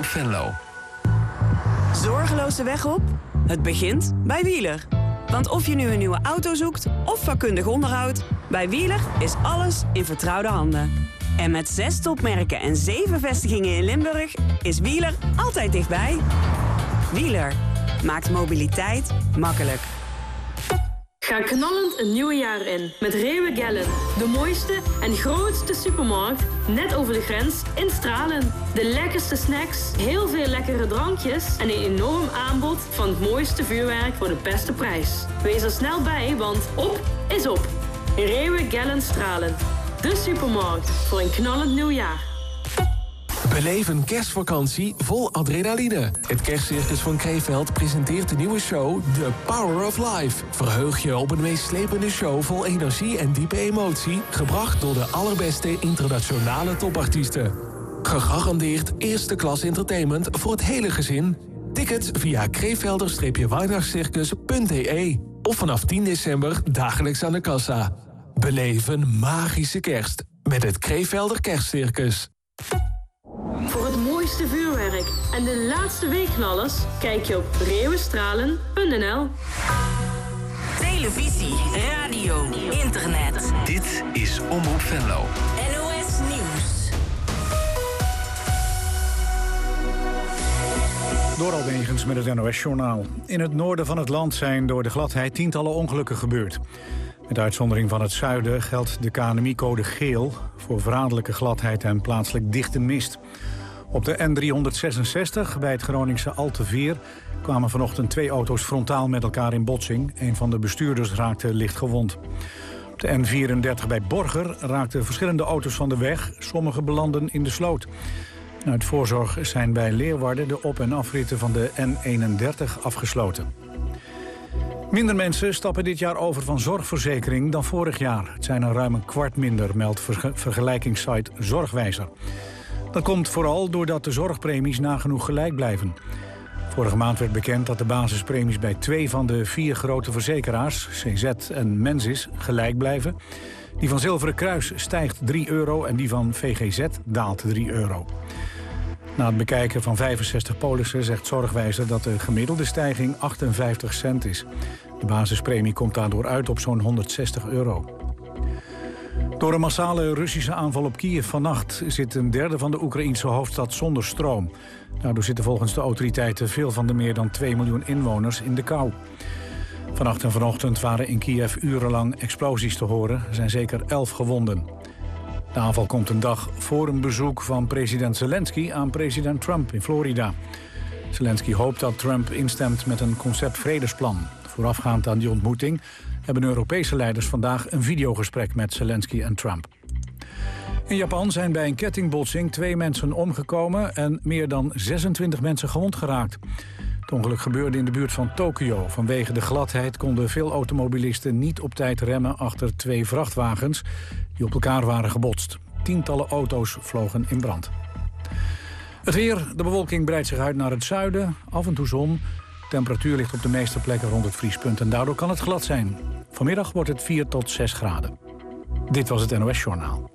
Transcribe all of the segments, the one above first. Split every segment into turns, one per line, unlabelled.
Venlo.
Zorgeloos de weg op? Het begint bij Wieler. Want of je nu een nieuwe auto zoekt of vakkundig onderhoud, bij Wieler is alles in vertrouwde handen. En met 6 topmerken en 7 vestigingen in Limburg is Wieler altijd dichtbij. Wieler maakt mobiliteit makkelijk.
Ga knallend een nieuwe jaar in met Rewe Gellen. De mooiste en grootste supermarkt, net over de grens in Stralen. De lekkerste snacks, heel veel lekkere drankjes en een enorm aanbod van het mooiste vuurwerk voor de beste prijs. Wees er snel bij, want op is op. Rewe Gellen Stralen. De supermarkt voor een knallend nieuwjaar.
Beleef een kerstvakantie vol adrenaline. Het Kerstcircus van Krefeld presenteert de nieuwe show The Power of Life. Verheug je op een meeslepende show vol energie en diepe emotie, gebracht door de allerbeste internationale topartiesten. Gegarandeerd eerste klas entertainment voor het hele gezin. Tickets via krevelder-weihnachtscircus.de of vanaf 10 december dagelijks aan de kassa. Beleef een magische kerst met het Krevelder Kerstcircus.
Voor het mooiste vuurwerk en de laatste weekknallers kijk je op reeuwenstralen.nl.
Televisie, radio, internet.
Dit is Omroep Venlo.
NOS Nieuws.
Door Albegens met het NOS-journaal. In het noorden van het land zijn door de gladheid tientallen ongelukken gebeurd. Met uitzondering van het zuiden geldt de KNMI-code geel voor verraderlijke gladheid en plaatselijk dichte mist. Op de N366 bij het Groningse Alteveer kwamen vanochtend 2 auto's frontaal met elkaar in botsing. Een van de bestuurders raakte licht gewond. Op de N34 bij Borger raakten verschillende auto's van de weg. Sommige belanden in de sloot. Uit voorzorg zijn bij Leeuwarden de op- en afritten van de N31 afgesloten. Minder mensen stappen dit jaar over van zorgverzekering dan vorig jaar. Het zijn er ruim een kwart minder, meldt vergelijkingssite Zorgwijzer. Dat komt vooral doordat de zorgpremies nagenoeg gelijk blijven. Vorige maand werd bekend dat de basispremies bij 2 van de 4 grote verzekeraars, CZ en Mensis, gelijk blijven. Die van Zilveren Kruis stijgt €3 en die van VGZ daalt €3. Na het bekijken van 65 polissen zegt Zorgwijzer dat de gemiddelde stijging 58 cent is. De basispremie komt daardoor uit op zo'n €160. Door een massale Russische aanval op Kiev vannacht zit een derde van de Oekraïense hoofdstad zonder stroom. Daardoor zitten volgens de autoriteiten veel van de meer dan 2 miljoen inwoners in de kou. Vannacht en vanochtend waren in Kiev urenlang explosies te horen. Er zijn zeker 11 gewonden. De aanval komt een dag voor een bezoek van president Zelensky aan president Trump in Florida. Zelensky hoopt dat Trump instemt met een concept-vredesplan. Voorafgaand aan die ontmoeting hebben Europese leiders vandaag een videogesprek met Zelensky en Trump. In Japan zijn bij een kettingbotsing 2 mensen omgekomen en meer dan 26 mensen gewond geraakt. Het ongeluk gebeurde in de buurt van Tokio. Vanwege de gladheid konden veel automobilisten niet op tijd remmen achter 2 vrachtwagens die op elkaar waren gebotst. Tientallen auto's vlogen in brand. Het weer, de bewolking breidt zich uit naar het zuiden, af en toe zon. De temperatuur ligt op de meeste plekken rond het vriespunt en daardoor kan het glad zijn. Vanmiddag wordt het 4 tot 6 graden. Dit was het NOS Journaal.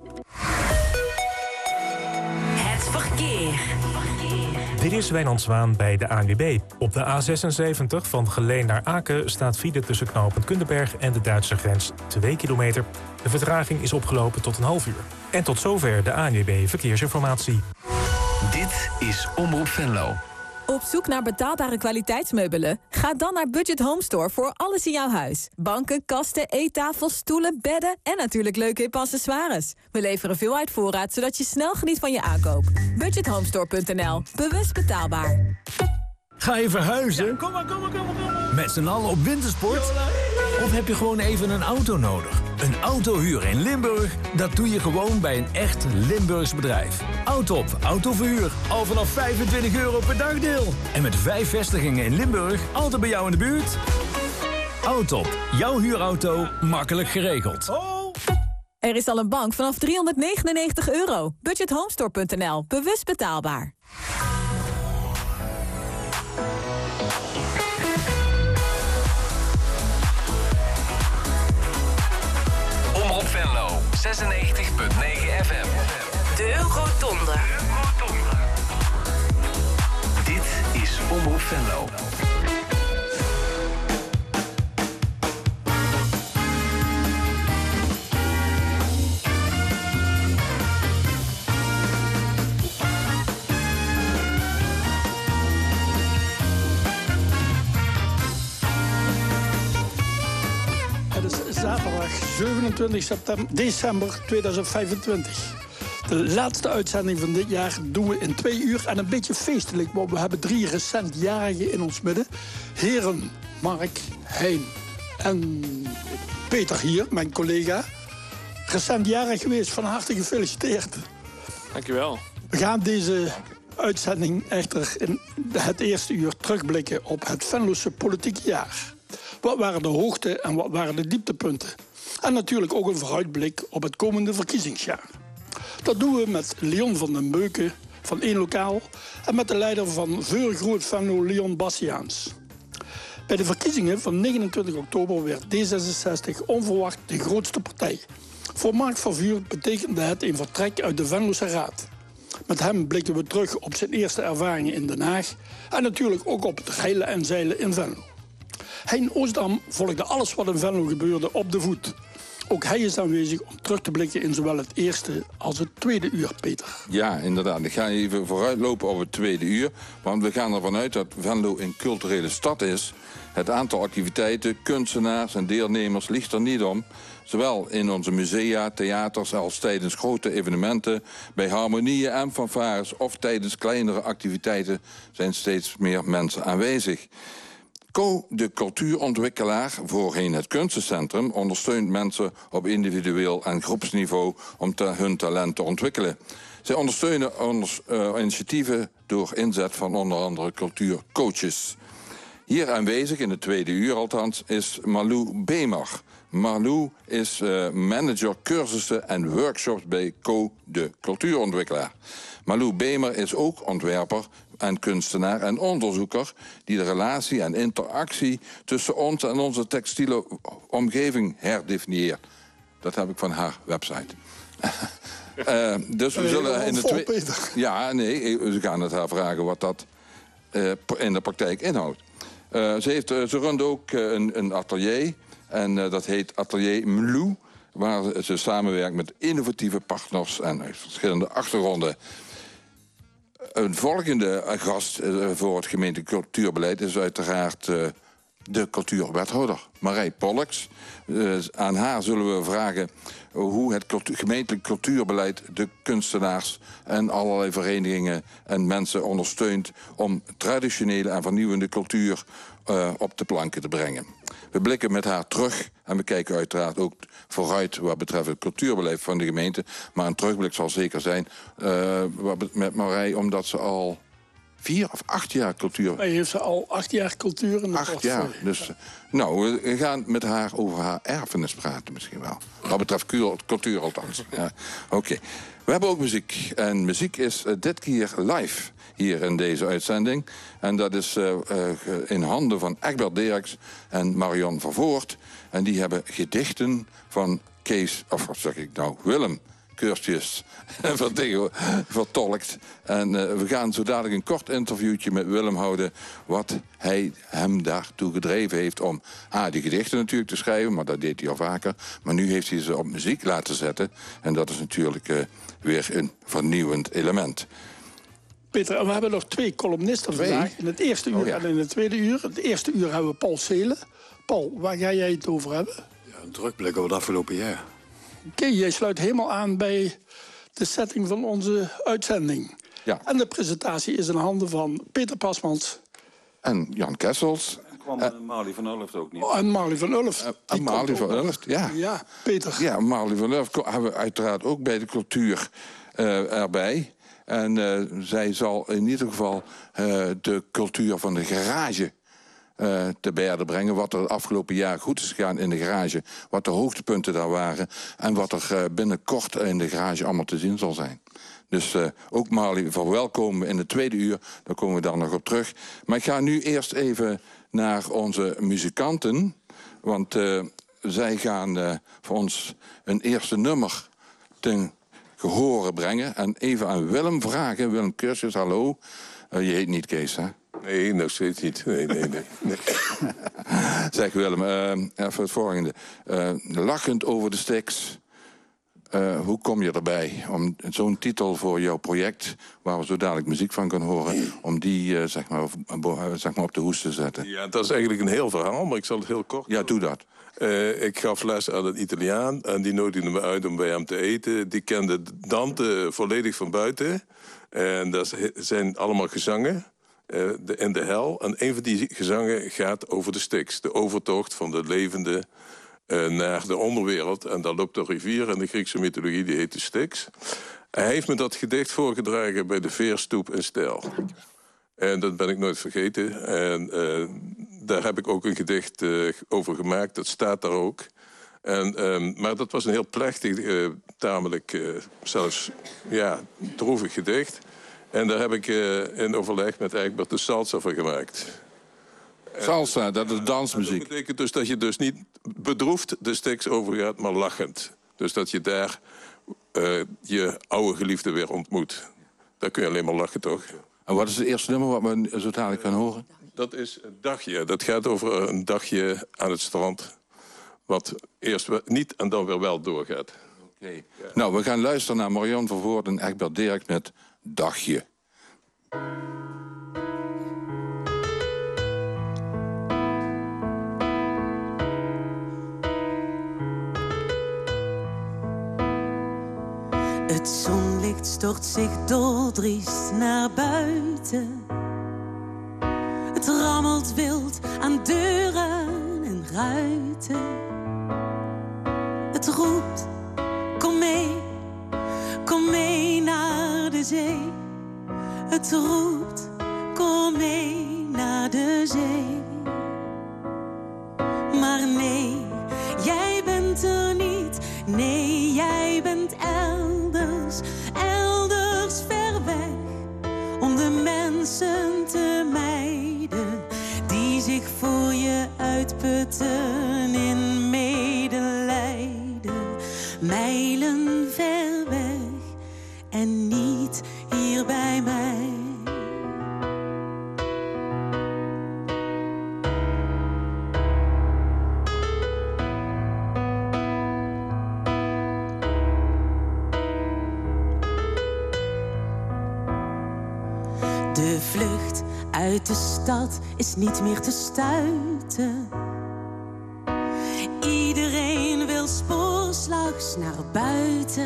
Het verkeer.
Dit is Wijnand Zwaan bij de ANWB. Op de A76 van Geleen naar Aken staat file tussen knooppunt Kunderberg en de Duitse grens 2 kilometer. De vertraging is opgelopen tot een half uur. En tot zover de ANWB Verkeersinformatie.
Dit is Omroep Venlo.
Op zoek naar betaalbare kwaliteitsmeubelen? Ga dan naar Budget Home Store voor alles in jouw huis. Banken, kasten, eettafels, stoelen, bedden en natuurlijk leuke hippe accessoires. We leveren veel uit voorraad, zodat je snel geniet van je aankoop. BudgetHomestore.nl. Bewust betaalbaar.
Ga je verhuizen?
Ja, kom maar.
Met z'n allen op wintersport? Of heb je gewoon even een auto nodig? Een autohuur in Limburg? Dat doe je gewoon bij een echt Limburgs bedrijf. Autop Autoverhuur. Al vanaf €25 per dagdeel. En met 5 vestigingen in Limburg, altijd bij jou in de buurt. Autop, jouw huurauto, makkelijk geregeld.
Er is al een bank vanaf €399. BudgetHomestore.nl. Bewust betaalbaar.
Omroep Venlo, 96.9 FM.
De Eurotonde.
Venlo.
Zaterdag 27 december 2025. De laatste uitzending van dit jaar doen we in 2 uur en een beetje feestelijk. Want we hebben 3 recentjarigen in ons midden. Heren Mark, Hein en Peter hier, mijn collega. Recentjarig geweest, van harte gefeliciteerd.
Dankjewel.
We gaan deze uitzending echter in het eerste uur terugblikken op het Venlose politieke jaar. Wat waren de hoogte- en wat waren de dieptepunten? En natuurlijk ook een vooruitblik op het komende verkiezingsjaar. Dat doen we met Leon van den Beuken van 1 Lokaal en met de leider van Veur Groot Venlo, Leon Bastiaans. Bij de verkiezingen van 29 oktober werd D66 onverwacht de grootste partij. Voor Mark van Vuur betekende het een vertrek uit de Venlose Raad. Met hem blikken we terug op zijn eerste ervaringen in Den Haag en natuurlijk ook op het reilen en zeilen in Venlo. Hein Oostdam volgde alles wat in Venlo gebeurde op de voet. Ook hij is aanwezig om terug te blikken in zowel het eerste als het tweede uur, Peter.
Ja, inderdaad. Ik ga even vooruitlopen op het tweede uur. Want we gaan ervan uit dat Venlo een culturele stad is. Het aantal activiteiten, kunstenaars en deelnemers ligt er niet om. Zowel in onze musea, theaters als tijdens grote evenementen, bij harmonieën en fanfares of tijdens kleinere activiteiten zijn steeds meer mensen aanwezig. Co, de cultuurontwikkelaar, voorheen het kunstencentrum, ondersteunt mensen op individueel en groepsniveau om hun talent te ontwikkelen. Zij ondersteunen initiatieven door inzet van onder andere cultuurcoaches. Hier aanwezig, in het tweede uur althans, is Malou Bemer. Malou is manager cursussen en workshops bij Co, de cultuurontwikkelaar. Malou Bemer is ook ontwerper en kunstenaar en onderzoeker die de relatie en interactie tussen ons en onze textiele omgeving herdefinieert. Dat heb ik van haar website. Dus we zullen in de tweede... Ja, nee, we gaan het haar vragen wat dat in de praktijk inhoudt. Ze runt ook een atelier en dat heet Atelier Mlou, waar ze samenwerkt met innovatieve partners en uit verschillende achtergronden. Een volgende gast voor het gemeente cultuurbeleid is uiteraard de cultuurwethouder, Marij Pollux. Aan haar zullen we vragen hoe het gemeentelijk cultuurbeleid de kunstenaars en allerlei verenigingen en mensen ondersteunt om traditionele en vernieuwende cultuur op de planken te brengen. We blikken met haar terug en we kijken uiteraard ook vooruit wat betreft het cultuurbeleid van de gemeente. Maar een terugblik zal zeker zijn met Marij, omdat ze al 4 of 8 jaar cultuur...
Hij heeft ze al 8 jaar cultuur in de
8 jaar, dus... Nou, we gaan met haar over haar erfenis praten misschien wel. Wat betreft cultuur althans. Ja, Oké. We hebben ook muziek. En muziek is dit keer live hier in deze uitzending. En dat is in handen van Egbert Dirks en Marion van Voort. En die hebben gedichten van Willem Curtius vertolkt. En we gaan zo dadelijk een kort interviewtje met Willem houden wat hij hem daartoe gedreven heeft om die gedichten natuurlijk te schrijven, maar dat deed hij al vaker. Maar nu heeft hij ze op muziek laten zetten. En dat is natuurlijk weer een vernieuwend element.
Peter, we hebben nog 2 columnisten vandaag. In het eerste uur en in het tweede uur. In het eerste uur hebben we Paul Seelen. Paul, waar ga jij het over hebben?
Ja, een terugblik op het afgelopen jaar.
Oké, jij sluit helemaal aan bij de setting van onze uitzending.
Ja.
En de presentatie is in handen van Peter Pasmans.
En Jan Kessels.
Kwam Marley van Ulft ook niet?
En Marley van Ulft.
Marley van Ulft, ja.
Ja, Peter.
Ja, Marley van Ulft hebben we uiteraard ook bij de cultuur erbij. En zij zal in ieder geval de cultuur van de garage te berde brengen. Wat er het afgelopen jaar goed is gegaan in de garage. Wat de hoogtepunten daar waren. En wat er binnenkort in de garage allemaal te zien zal zijn. Dus ook Marley verwelkomen in het tweede uur. Daar komen we dan nog op terug. Maar ik ga nu eerst even naar onze muzikanten. Want zij gaan voor ons een eerste nummer ten gehore brengen. En even aan Willem vragen. Willem Curtius, hallo. Je heet niet Kees, hè?
Nee, nog steeds niet. Nee.
Zeg Willem, even het volgende. Lachend over de Styx. Hoe kom je erbij om zo'n titel voor jouw project, waar we zo dadelijk muziek van kunnen horen, om die zeg maar op de hoes te zetten?
Ja, dat is eigenlijk een heel verhaal, maar ik zal het heel kort doen.
Ja, doe dat.
Ik gaf les aan een Italiaan en die nodigde me uit om bij hem te eten. Die kende Dante volledig van buiten. En dat zijn allemaal gezangen in de hel. En een van die gezangen gaat over de Styx. De overtocht van de levende naar de onderwereld. En daar loopt een rivier in de Griekse mythologie, die heet de Styx. Hij heeft me dat gedicht voorgedragen bij de Veerstoep in Stijl. En dat ben ik nooit vergeten. En daar heb ik ook een gedicht over gemaakt. Dat staat daar ook. Maar dat was een heel plechtig, tamelijk zelfs droevig gedicht. En daar heb ik in overleg met Egbert de salsa van gemaakt.
Salsa, dat is dansmuziek.
Dat betekent dus dat je dus niet bedroefd de Styx overgaat, maar lachend. Dus dat je daar je oude geliefde weer ontmoet. Daar kun je alleen maar lachen, toch?
En wat is het eerste nummer wat we zo dadelijk gaan horen?
Dat is een dagje. Dat gaat over een dagje aan het strand. Wat eerst niet en dan weer wel doorgaat.
Okay. Ja. Nou, we gaan luisteren naar Marianne Vervoort en Egbert Dirk met Dagje.
Het zonlicht stort zich doldriest naar buiten. Het rammelt wild aan deuren en ruiten. Het roept, kom mee naar de zee. Het roept, kom mee naar de zee. Maar nee, jij bent er niet. Nee, jij bent elders, elders ver weg. Om de mensen te mijden die zich voor je uitputten in medelijden. Mijlen ver weg en niet hier bij mij. De vlucht uit de stad is niet meer te stuiten. Iedereen wil spoorslags naar buiten.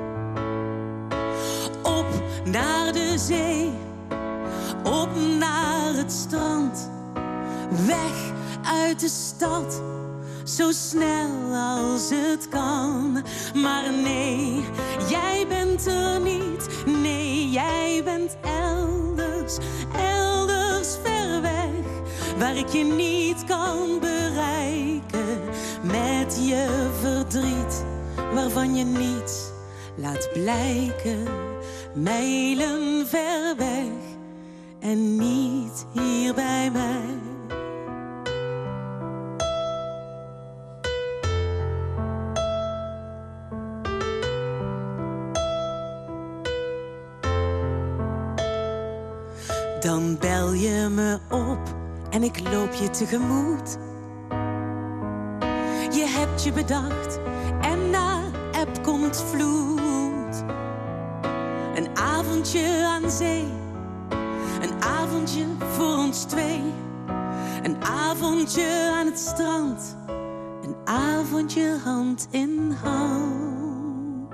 Op naar de zee, op naar het strand. Weg uit de stad, zo snel als het kan. Maar nee, jij bent er niet. Nee, jij bent elders, elders ver weg. Waar ik je niet kan bereiken. Met je verdriet, waarvan je niets laat blijken. Mijlen ver weg en niet hier bij mij. Dan bel je me op en ik loop je tegemoet. Je hebt je bedacht en na app komt vloed. Een avondje aan zee, een avondje voor ons twee. Een avondje aan het strand, een avondje hand in hand.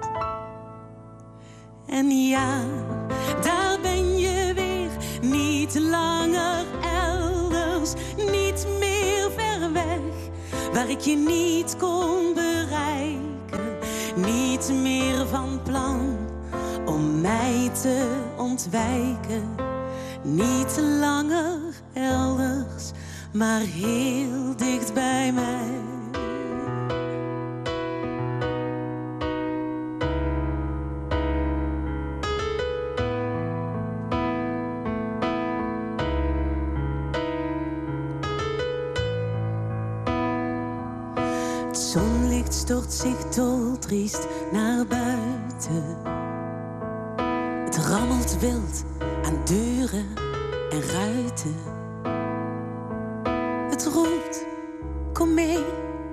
En ja, daar ben je weer, niet langer elders, niet meer ver weg. Waar ik je niet kon bereiken, niet meer van plan om mij te ontwijken. Niet langer elders, maar heel dicht bij mij. Het zonlicht stort zich doldriest naar buiten. Het rammelt wild aan deuren en ruiten. Het roept, kom mee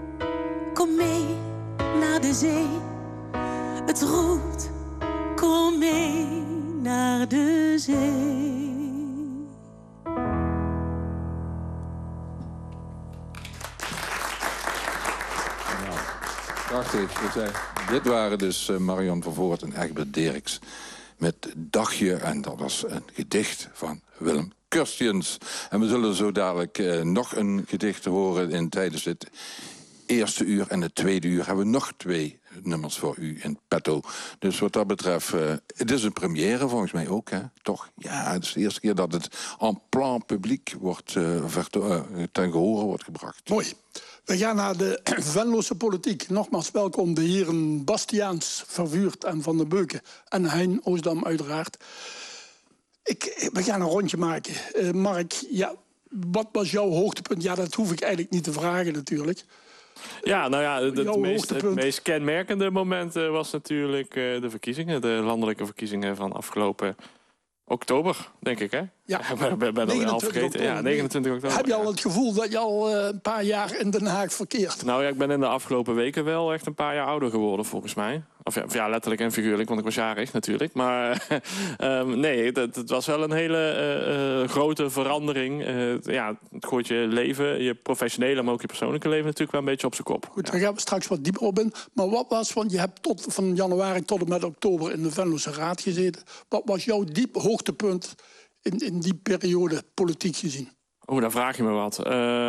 naar de zee. Het roept, kom mee naar de zee.
Prachtig. Dit waren dus Marion van Voort en Egbert Dirks met Dagje. En dat was een gedicht van Willem Kurstiens. En we zullen zo dadelijk nog een gedicht horen tijdens het eerste uur. En het tweede uur hebben we nog 2 nummers voor u in petto. Dus wat dat betreft, het is een première volgens mij ook, hè? Toch? Ja, het is de eerste keer dat het en plein publiek wordt ten gehore wordt gebracht.
Mooi. We gaan naar de Venlose politiek. Nogmaals welkom de heren Bastiaans, Vervuurt en Van den Beuken. En Hein Oostdam uiteraard. We gaan een rondje maken. Mark, ja, wat was jouw hoogtepunt? Ja, dat hoef ik eigenlijk niet te vragen natuurlijk.
Ja, nou ja, het meest kenmerkende moment was natuurlijk de verkiezingen. De landelijke verkiezingen van afgelopen oktober, denk ik, hè? Ja, ik ben al half vergeten. Oktober. Ja, 29 oktober.
Heb je al het gevoel dat je al een paar jaar in Den Haag verkeert?
Nou ja, ik ben in de afgelopen weken wel echt een paar jaar ouder geworden, volgens mij. Of ja, letterlijk en figuurlijk, want ik was jarig natuurlijk. Maar nee, het was wel een hele grote verandering. Ja, het gooit je leven, je professionele, maar ook je persoonlijke leven natuurlijk wel een beetje op zijn kop.
Goed, daar gaan we straks wat dieper op in. Maar wat was, want je hebt van januari tot en met oktober in de Venlose Raad gezeten. Wat was jouw hoogtepunt in die periode politiek gezien?
Daar vraag je me wat.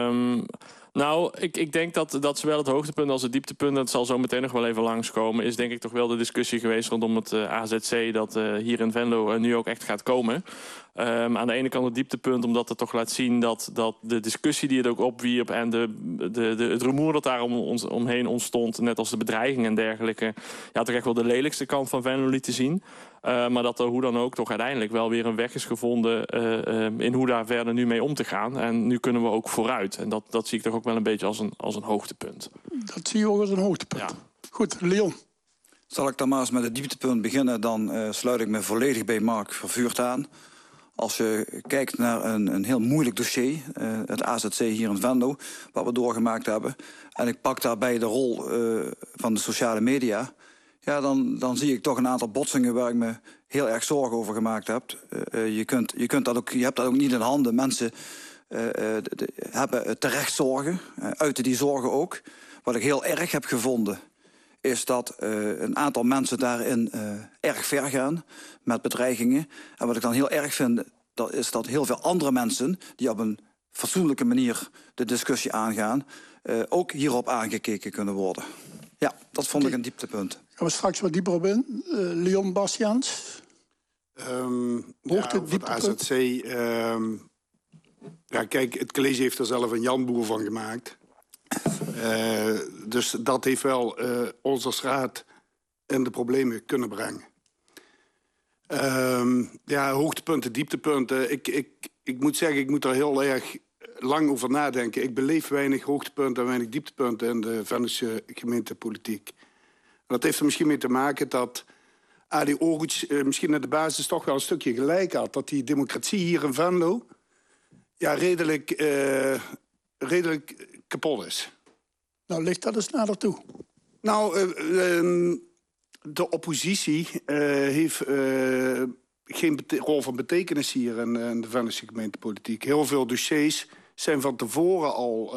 Nou, ik denk dat zowel het hoogtepunt als het dieptepunt, dat zal zo meteen nog wel even langskomen, is denk ik toch wel de discussie geweest rondom het AZC dat hier in Venlo nu ook echt gaat komen. Aan de ene kant het dieptepunt, omdat het toch laat zien dat de discussie die het ook opwierp en het rumoer dat daar omheen ontstond, net als de bedreiging en dergelijke, ja, toch echt wel de lelijkste kant van Venlo liet te zien. Maar dat er hoe dan ook toch uiteindelijk wel weer een weg is gevonden in hoe daar verder nu mee om te gaan. En nu kunnen we ook vooruit. En dat zie ik toch ook wel een beetje als een hoogtepunt.
Dat zie je ook als een hoogtepunt. Ja. Goed, Leon.
Zal ik dan maar eens met het dieptepunt beginnen, dan sluit ik me volledig bij Mark Vervuurt aan. Als je kijkt naar een heel moeilijk dossier, het AZC hier in Venlo, wat we doorgemaakt hebben, en ik pak daarbij de rol van de sociale media, ja, dan zie ik toch een aantal botsingen waar ik me heel erg zorgen over gemaakt heb. Je hebt dat ook niet in handen. Mensen hebben terecht zorgen, uiten die zorgen ook. Wat ik heel erg heb gevonden, is dat een aantal mensen daarin erg ver gaan met bedreigingen. En wat ik dan heel erg vind, is dat heel veel andere mensen die op een fatsoenlijke manier de discussie aangaan, ook hierop aangekeken kunnen worden. Ja, dat vond ik een dieptepunt.
Gaan we straks wat dieper op in. Leon Bastiaans.
Het AZC. Ja, kijk, het college heeft er zelf een janboer van gemaakt. Dus dat heeft wel ons als raad in de problemen kunnen brengen. Ja, hoogtepunten, dieptepunten. Ik moet zeggen, ik moet er heel erg lang over nadenken. Ik beleef weinig hoogtepunten en weinig dieptepunten in de Venlose gemeentepolitiek. En dat heeft er misschien mee te maken dat Adi Oruc misschien in de basis toch wel een stukje gelijk had. Dat die democratie hier in Venlo ja, redelijk kapot is.
Nou, ligt dat eens nader toe.
Nou, de oppositie heeft geen rol van betekenis hier in de Venlose gemeentepolitiek. Heel veel dossiers zijn van tevoren al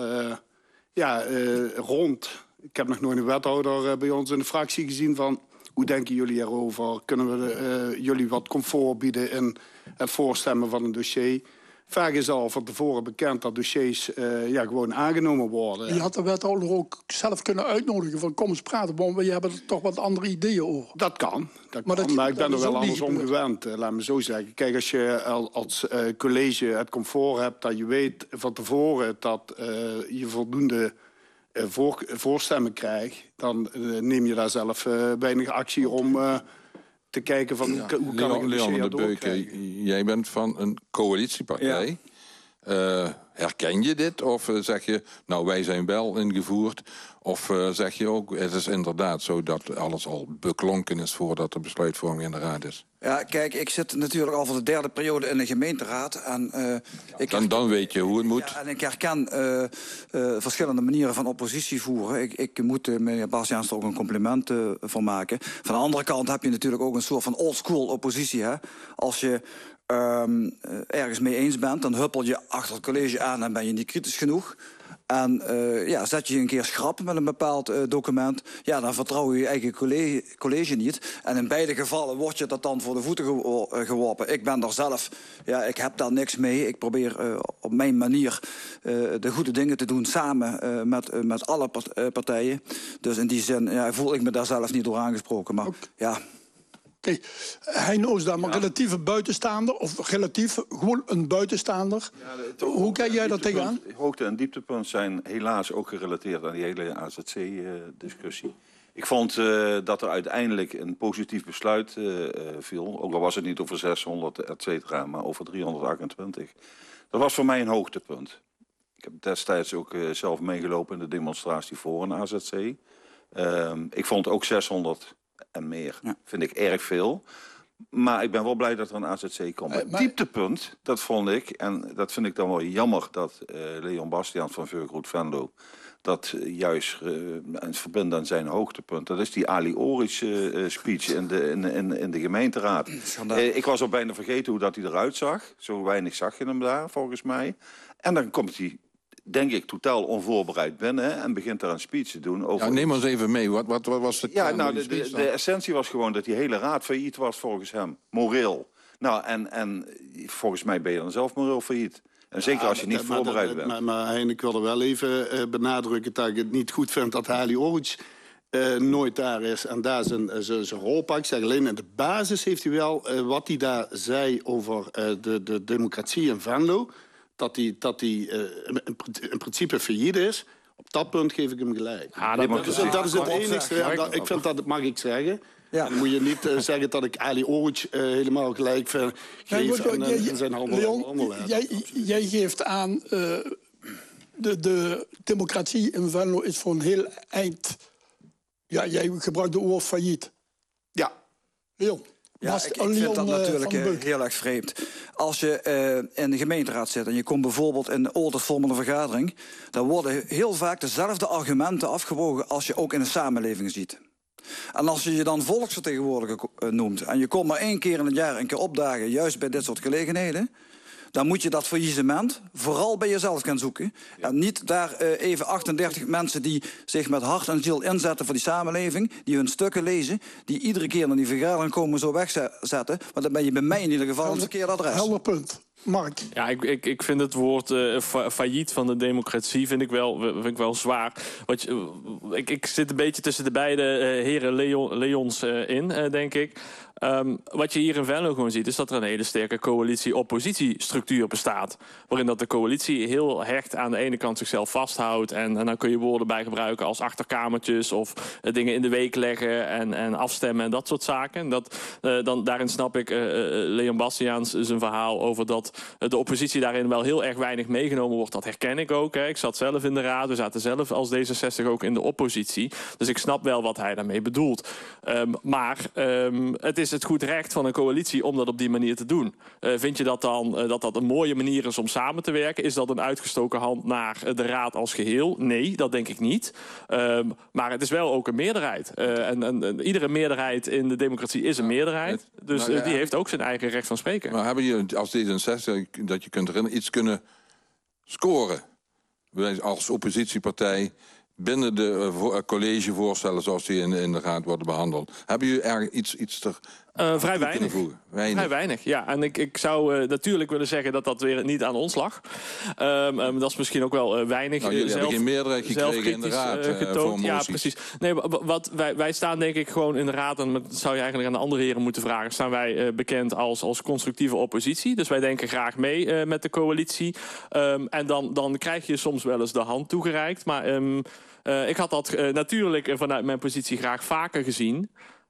rond. Ik heb nog nooit een wethouder bij ons in de fractie gezien van, hoe denken jullie erover? Kunnen we jullie wat comfort bieden in het voorstemmen van een dossier? Vaak is al van tevoren bekend dat dossiers gewoon aangenomen worden.
Je had de wethouder ook zelf kunnen uitnodigen van kom eens praten, want we hebben er toch wat andere ideeën over.
Dat kan. Maar ik ben er wel andersom gewend, laat me zo zeggen. Kijk, als je als college het comfort hebt dat je weet van tevoren dat je voldoende voorstemmen krijgt, dan neem je daar zelf weinig actie om te kijken van hoe kan ik een dossier
doorkrijgen. Jij bent van een coalitiepartij. Herken je dit? Of zeg je, nou, wij zijn wel ingevoerd? Of zeg je ook, het is inderdaad zo dat alles al beklonken is voordat de besluitvorming in de raad is?
Ja, kijk, ik zit natuurlijk al voor de 3e periode in de gemeenteraad. En,
dan weet je hoe het moet.
Ja, en ik herken verschillende manieren van oppositie voeren. Ik moet meneer Bastiaans er ook een compliment voor maken. Van de andere kant heb je natuurlijk ook een soort van oldschool oppositie. Hè? Als je ergens mee eens bent, dan huppel je achter het college aan en ben je niet kritisch genoeg. En zet je een keer schrap met een bepaald document, ja, dan vertrouw je je eigen college niet. En in beide gevallen wordt je dat dan voor de voeten geworpen. Ik ben daar zelf, ik heb daar niks mee. Ik probeer op mijn manier de goede dingen te doen samen met alle partijen. Dus in die zin voel ik me daar zelf niet door aangesproken. Maar ja...
Kijk, Hein Oosdam, maar relatieve buitenstaander, of relatief gewoon een buitenstaander. Ja, hoe kijk jij daar tegenaan?
Hoogte- en dieptepunt zijn helaas ook gerelateerd aan die hele AZC-discussie. Ik vond dat er uiteindelijk een positief besluit viel. Ook al was het niet over 600, et cetera, maar over 328. Dat was voor mij een hoogtepunt. Ik heb destijds ook zelf meegelopen in de demonstratie voor een AZC. Ik vond ook 600... en meer, vind ik erg veel. Maar ik ben wel blij dat er een AZC komt. Het dieptepunt, dat vond ik, en dat vind ik dan wel jammer... dat Leon Bastiaans van Vuurgroet Venlo dat juist verbindt aan zijn hoogtepunt. Dat is die Ali Ori's speech in de gemeenteraad. Ik was al bijna vergeten hoe dat hij eruit zag. Zo weinig zag je hem daar, volgens mij. En dan komt hij... denk ik, totaal onvoorbereid binnen en begint daar een speech te doen. Over
neem ons even mee. Wat was het?
Ja, nou, de essentie was gewoon dat die hele raad failliet was volgens hem. Moreel. Nou, en volgens mij ben je dan zelf moreel failliet. En zeker als je niet voorbereid bent.
Maar ik wil er wel even benadrukken dat ik het niet goed vind dat Ali Oric nooit daar is en daar zijn rol pakt. Ik zeg alleen, in de basis heeft hij wel wat hij daar zei over de democratie in Venlo... dat hij in principe failliet is. Op dat punt geef ik hem gelijk. Dat is het enigste. Ik vind dat mag ik zeggen. Ja. Dan moet je niet zeggen dat ik Ali Oric helemaal gelijk geef en zijn handen
Leon, jij geeft aan... de democratie in Venlo is voor een heel eind... Ja, jij gebruikt de woord failliet.
Ja.
Leon.
Ja, ik vind dat natuurlijk heel erg vreemd. Als je in de gemeenteraad zit en je komt bijvoorbeeld in de oordeelsvormende vergadering... dan worden heel vaak dezelfde argumenten afgewogen als je ook in de samenleving ziet. En als je je dan volksvertegenwoordiger noemt... en je komt maar 1 keer in het jaar een keer opdagen, juist bij dit soort gelegenheden... dan moet je dat faillissement vooral bij jezelf gaan zoeken. En niet daar even 38 mensen die zich met hart en ziel inzetten voor die samenleving... die hun stukken lezen, die iedere keer naar die vergadering komen zo wegzetten. Want dan ben je bij mij in ieder geval een verkeerd adres.
Helder punt. Mark?
Ja, ik vind het woord failliet van de democratie vind ik wel zwaar. Ik zit een beetje tussen de beide heren Leons in, denk ik. Wat je hier in Venlo gewoon ziet, is dat er een hele sterke coalitie-oppositiestructuur bestaat. Waarin dat de coalitie heel hecht aan de ene kant zichzelf vasthoudt. En dan kun je woorden bij gebruiken als achterkamertjes of dingen in de week leggen en afstemmen en dat soort zaken. Daarin snap ik Leon Bastiaans zijn verhaal over dat de oppositie daarin wel heel erg weinig meegenomen wordt. Dat herken ik ook. Hè. Ik zat zelf in de raad, we zaten zelf als D66 ook in de oppositie. Dus ik snap wel wat hij daarmee bedoelt. Maar het is het goed recht van een coalitie om dat op die manier te doen. Vind je dat dan dat een mooie manier is om samen te werken? Is dat een uitgestoken hand naar de raad als geheel? Nee, dat denk ik niet. Maar het is wel ook een meerderheid. En iedere meerderheid in de democratie is een meerderheid. Dus die heeft ook zijn eigen recht van spreken.
Maar hebben jullie als D66, dat je kunt herinneren, iets kunnen scoren? Wij als oppositiepartij binnen de collegevoorstellen zoals die in de raad worden behandeld. Hebben jullie ergens iets ter...
Vrij weinig. Vrij weinig, ja. En ik zou natuurlijk willen zeggen dat dat weer niet aan ons lag. Dat is misschien ook wel weinig.
Nou, jullie hebben geen meerderheid gekregen in de raad voor
ja, precies. Nee, wij staan denk ik gewoon in de raad, en dat zou je eigenlijk aan de andere heren moeten vragen, staan wij bekend als constructieve oppositie. Dus wij denken graag mee met de coalitie. En dan krijg je soms wel eens de hand toegereikt. Maar ik had dat natuurlijk vanuit mijn positie graag vaker gezien.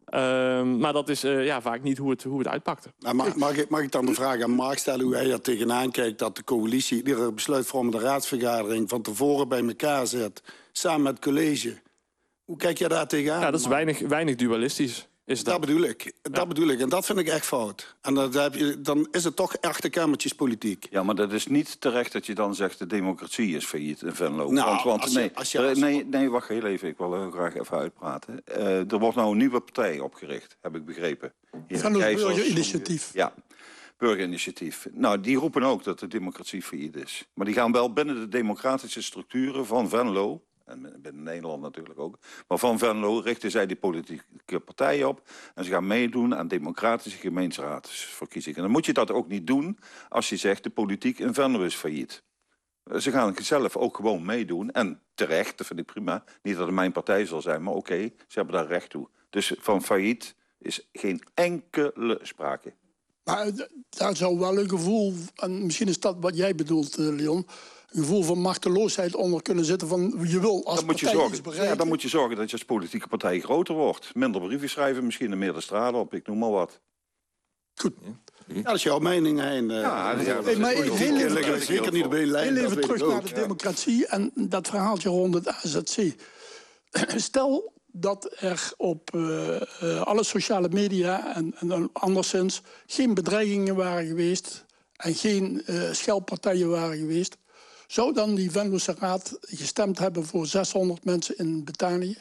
Maar dat is vaak niet hoe het uitpakte.
Nou, mag ik dan de vraag aan Mark stellen hoe hij er tegenaan kijkt dat de coalitie iedere besluitvormende raadsvergadering van tevoren bij elkaar zet, samen met het college? Hoe kijk je daar tegenaan?
Ja, dat is weinig dualistisch.
Dat bedoel ik. En dat vind ik echt fout. En dan is het toch achterkamertjespolitiek.
Ja, maar dat is niet terecht dat je dan zegt de democratie is failliet in Venlo.
Nou,
Nee, wacht heel even. Ik wil heel graag even uitpraten. Er wordt nou een nieuwe partij opgericht, heb ik begrepen.
Venlo Burgerinitiatief.
Ja, burgerinitiatief. Nou, die roepen ook dat de democratie failliet is. Maar die gaan wel binnen de democratische structuren van Venlo, en binnen Nederland natuurlijk ook, maar van Venlo richten zij die politieke partijen op en ze gaan meedoen aan democratische gemeenteraadsverkiezingen. En dan moet je dat ook niet doen als je zegt de politiek in Venlo is failliet. Ze gaan zelf ook gewoon meedoen en terecht, dat vind ik prima. Niet dat het mijn partij zal zijn, maar oké, ze hebben daar recht toe. Dus van failliet is geen enkele sprake.
Maar daar zou wel een gevoel, en misschien is dat wat jij bedoelt, Leon, een gevoel van machteloosheid onder kunnen zitten van je wil als partij iets bereiken.
Ja, dan moet je zorgen dat je als politieke partij groter wordt. Minder brieven schrijven, misschien er meer de straat op, ik noem maar wat.
Goed.
Ja, dat is jouw mening, Hein. Zeker niet op één lijn.
Heel even terug naar de democratie en dat verhaaltje rond het AZC. Stel dat er op alle sociale media en anderszins geen bedreigingen waren geweest en geen scheldpartijen waren geweest, zou dan die Venlose Raad gestemd hebben voor 600 mensen in Betanië?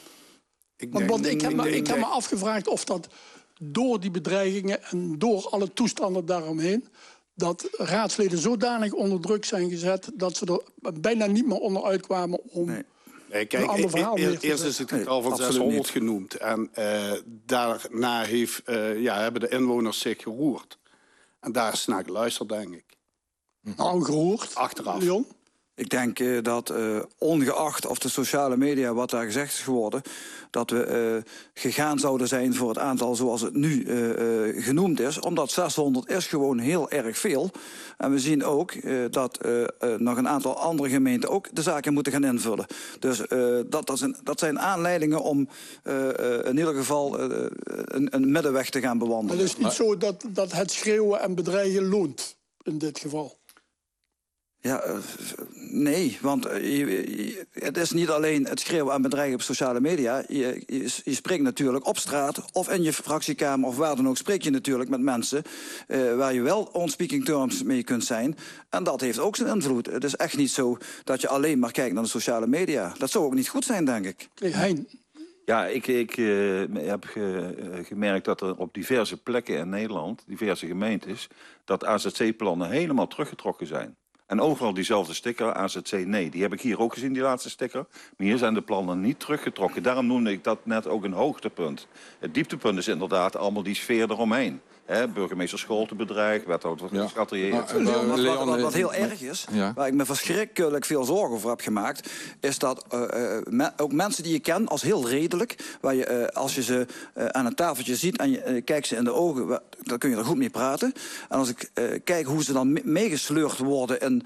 Ik heb me afgevraagd of dat door die bedreigingen en door alle toestanden daaromheen, dat raadsleden zodanig onder druk zijn gezet dat ze er bijna niet meer onder uitkwamen om...
Nee, kijk, eerst is het getal van 600 genoemd. En daarna hebben de inwoners zich geroerd. En daar is naar geluisterd, denk ik.
Nou, geroerd?
Achteraf.
Leon?
Ik denk dat ongeacht of de sociale media wat daar gezegd is geworden, dat we gegaan zouden zijn voor het aantal zoals het nu genoemd is. Omdat 600 is gewoon heel erg veel. En we zien ook dat nog een aantal andere gemeenten ook de zaken moeten gaan invullen. Dus dat zijn aanleidingen om in ieder geval een middenweg te gaan bewandelen.
Maar het is niet zo dat het schreeuwen en bedreigen loont in dit geval?
Ja, nee, want het is niet alleen het schreeuwen en bedreigen op sociale media. Je spreekt natuurlijk op straat of in je fractiekamer of waar dan ook, spreek je natuurlijk met mensen waar je wel on speaking terms mee kunt zijn. En dat heeft ook zijn invloed. Het is echt niet zo dat je alleen maar kijkt naar de sociale media. Dat zou ook niet goed zijn, denk ik.
Hein.
Ja, ik heb gemerkt dat er op diverse plekken in Nederland, diverse gemeentes, dat AZC-plannen helemaal teruggetrokken zijn. En overal diezelfde sticker, AZC nee. Die heb ik hier ook gezien, die laatste sticker. Maar hier zijn de plannen niet teruggetrokken. Daarom noemde ik dat net ook een hoogtepunt. Het dieptepunt is inderdaad allemaal die sfeer eromheen. Burgemeester Scholten bedreigd, wethouder van het atelier.
Wat heel erg is, waar ik me verschrikkelijk veel zorgen over heb gemaakt, is dat ook mensen die je kent als heel redelijk, waar je, als je ze aan een tafeltje ziet en je kijkt ze in de ogen, dan kun je er goed mee praten. En als ik kijk hoe ze dan meegesleurd worden in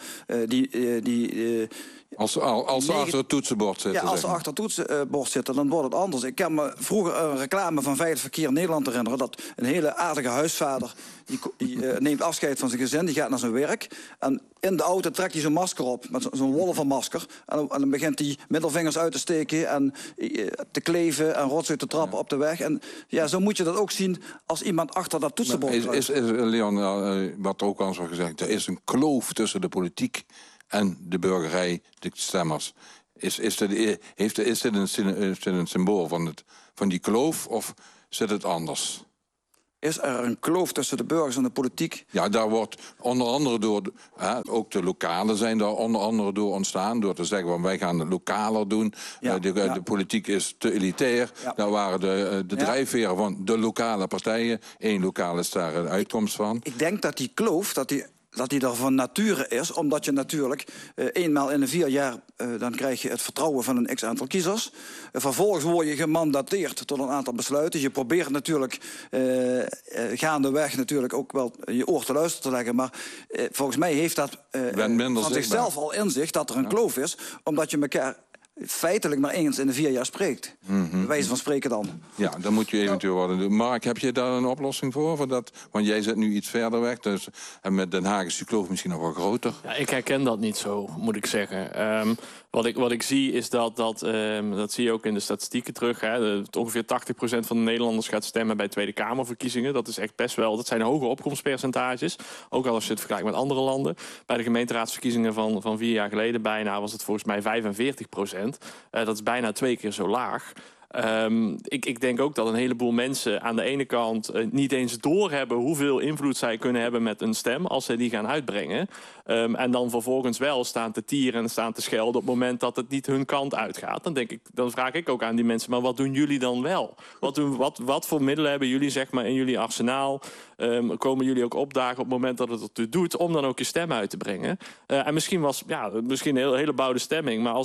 Als ze achter het toetsenbord zitten.
Ja, als ze achter het toetsenbord zitten, dan wordt het anders. Ik kan me vroeger een reclame van Veilig Verkeer in Nederland herinneren, dat een hele aardige huisvader, die neemt afscheid van zijn gezin, die gaat naar zijn werk. En in de auto trekt hij zijn masker op, met zo'n wolvenmasker. En dan begint hij middelvingers uit te steken en te kleven en rotzooi te trappen op de weg. En ja, zo moet je dat ook zien als iemand achter dat toetsenbord
is Leon, wat ook al is gezegd, er is een kloof tussen de politiek en de burgerij, de stemmers. Is dit een symbool van die kloof of zit het anders?
Is er een kloof tussen de burgers en de politiek?
Ja, daar wordt onder andere door, ook de lokalen zijn daar onder andere door ontstaan, door te zeggen, wij gaan het lokaler doen. De politiek is te elitair. Ja. Daar waren de drijfveren van de lokale partijen. Eén lokaal is daar een uitkomst van.
Ik denk dat die kloof, dat die er van nature is, omdat je natuurlijk eenmaal in de 4 jaar, dan krijg je het vertrouwen van een x-aantal kiezers. Vervolgens word je gemandateerd tot een aantal besluiten. Je probeert natuurlijk gaandeweg natuurlijk ook wel je oor te luisteren te leggen. Maar volgens mij heeft dat van zichzelf al in zich dat er een kloof is, omdat je elkaar feitelijk maar eens in de 4 jaar spreekt. Bij wijze van spreken dan.
Ja, dan moet je eventueel wat doen. Mark, heb je daar een oplossing voor dat? Want jij zit nu iets verder weg. Dus, en met Den Haag is die kloof misschien nog wel groter.
Ja, ik herken dat niet zo, moet ik zeggen. Wat ik zie is dat zie je ook in de statistieken terug. Hè, ongeveer 80% van de Nederlanders gaat stemmen bij Tweede Kamerverkiezingen. Dat is echt best wel, dat zijn hoge opkomstpercentages. Ook al als je het vergelijkt met andere landen. Bij de gemeenteraadsverkiezingen van 4 jaar geleden bijna was het volgens mij 45%. Dat is bijna 2 keer zo laag. Ik denk ook dat een heleboel mensen aan de ene kant niet eens doorhebben hoeveel invloed zij kunnen hebben met een stem als zij die gaan uitbrengen. En dan vervolgens wel staan te tieren en staan te schelden op het moment dat het niet hun kant uitgaat. Dan vraag ik ook aan die mensen, maar wat doen jullie dan wel? Wat voor middelen hebben jullie zeg maar in jullie arsenaal? Komen jullie ook opdagen op het moment dat het ertoe doet om dan ook je stem uit te brengen? En misschien was misschien een hele bouwde stemming, maar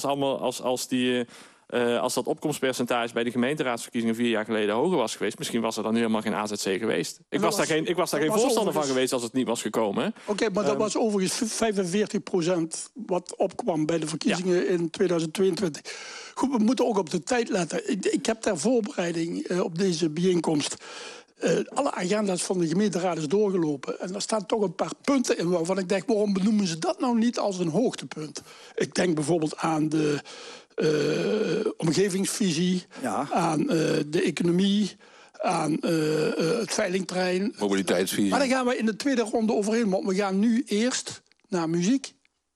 als dat opkomstpercentage bij de gemeenteraadsverkiezingen 4 jaar geleden hoger was geweest, misschien was er dan nu helemaal geen AZC geweest. Ik was daar geen voorstander van geweest als het niet was gekomen.
Oké, maar dat was overigens 45% wat opkwam bij de verkiezingen in 2022. Goed, we moeten ook op de tijd letten. Ik heb ter voorbereiding op deze bijeenkomst alle agenda's van de gemeenteraad is doorgelopen. En daar staan toch een paar punten in waarvan ik denk, waarom benoemen ze dat nou niet als een hoogtepunt? Ik denk bijvoorbeeld aan de omgevingsvisie, aan de economie, aan het veilingterrein.
Mobiliteitsvisie.
Maar daar gaan we in de tweede ronde overheen, want we gaan nu eerst naar muziek.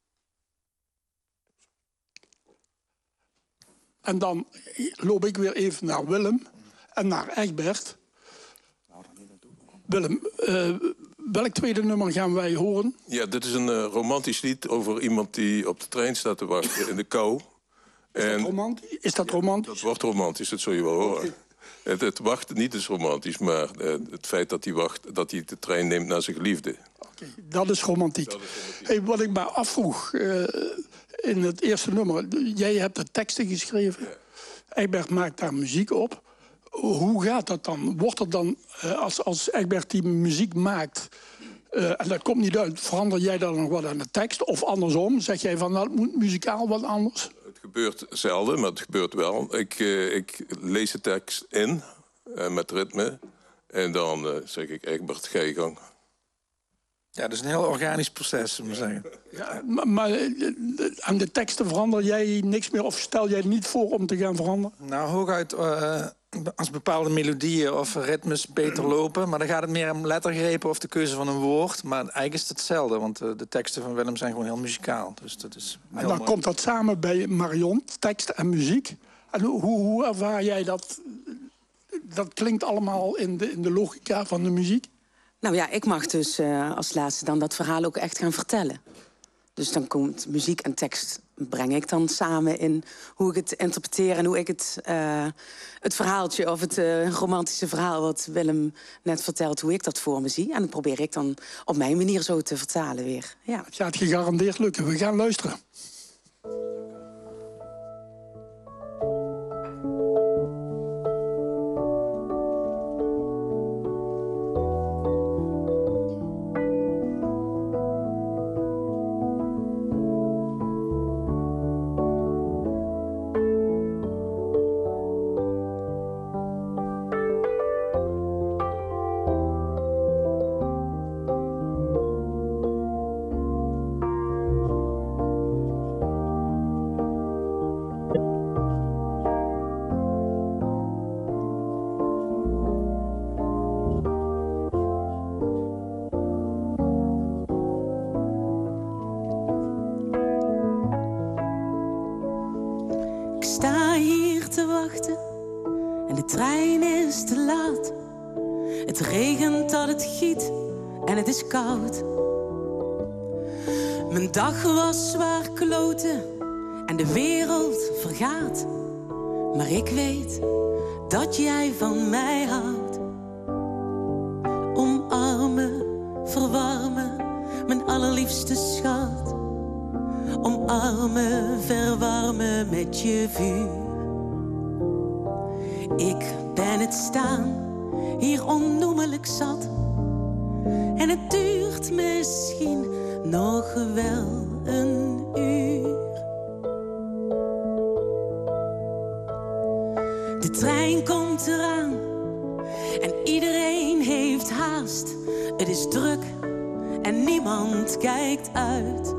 En dan loop ik weer even naar Willem en naar Egbert. Willem, welk tweede nummer gaan wij horen?
Ja, dit is een romantisch lied over iemand die op de trein staat te wachten in de kou.
Is dat romantisch?
Dat wordt romantisch, dat zul je wel horen. Het wachten niet is romantisch, maar het feit dat hij wacht, dat hij de trein neemt naar zijn geliefde.
Dat is romantiek. Hey, wat ik me afvroeg in het eerste nummer, jij hebt de teksten geschreven. Egbert maakt daar muziek op. Hoe gaat dat dan? Wordt er dan, als Egbert die muziek maakt, en dat komt niet uit, verander jij dan nog wat aan de tekst? Of andersom, zeg jij van, nou, het moet muzikaal wat anders?
Het gebeurt zelden, maar het gebeurt wel. Ik lees de tekst in, met ritme. En dan zeg ik, Egbert, ga je gang.
Ja, dat is een heel organisch proces, moet ik zeggen.
Ja, maar aan de teksten verander jij niks meer? Of stel jij niet voor om te gaan veranderen?
Nou, hooguit als bepaalde melodieën of ritmes beter lopen. Maar dan gaat het meer om lettergrepen of de keuze van een woord. Maar eigenlijk is het hetzelfde, want de teksten van Willem zijn gewoon heel muzikaal. Dus dat is
en dan komt dat samen bij Marion, tekst en muziek. En hoe ervaar jij dat? Dat klinkt allemaal in de logica van de muziek?
Nou ja, ik mag dus als laatste dan dat verhaal ook echt gaan vertellen. Dus dan komt muziek en tekst, breng ik dan samen in hoe ik het interpreteer en hoe ik het verhaaltje of het romantische verhaal wat Willem net vertelt, hoe ik dat voor me zie. En dat probeer ik dan op mijn manier zo te vertalen weer. Ja.
Het gaat gegarandeerd lukken. We gaan luisteren.
En de trein is te laat. Het regent dat het giet en het is koud. Mijn dag was zwaar kloten en de wereld vergaat. Maar ik weet dat jij van mij houdt. Omarmen, verwarmen, mijn allerliefste schat. Omarmen, verwarmen met je vuur. Ik ben het staan, hier onnoemelijk zat. En het duurt misschien nog wel een uur. De trein komt eraan en iedereen heeft haast. Het is druk en niemand kijkt uit.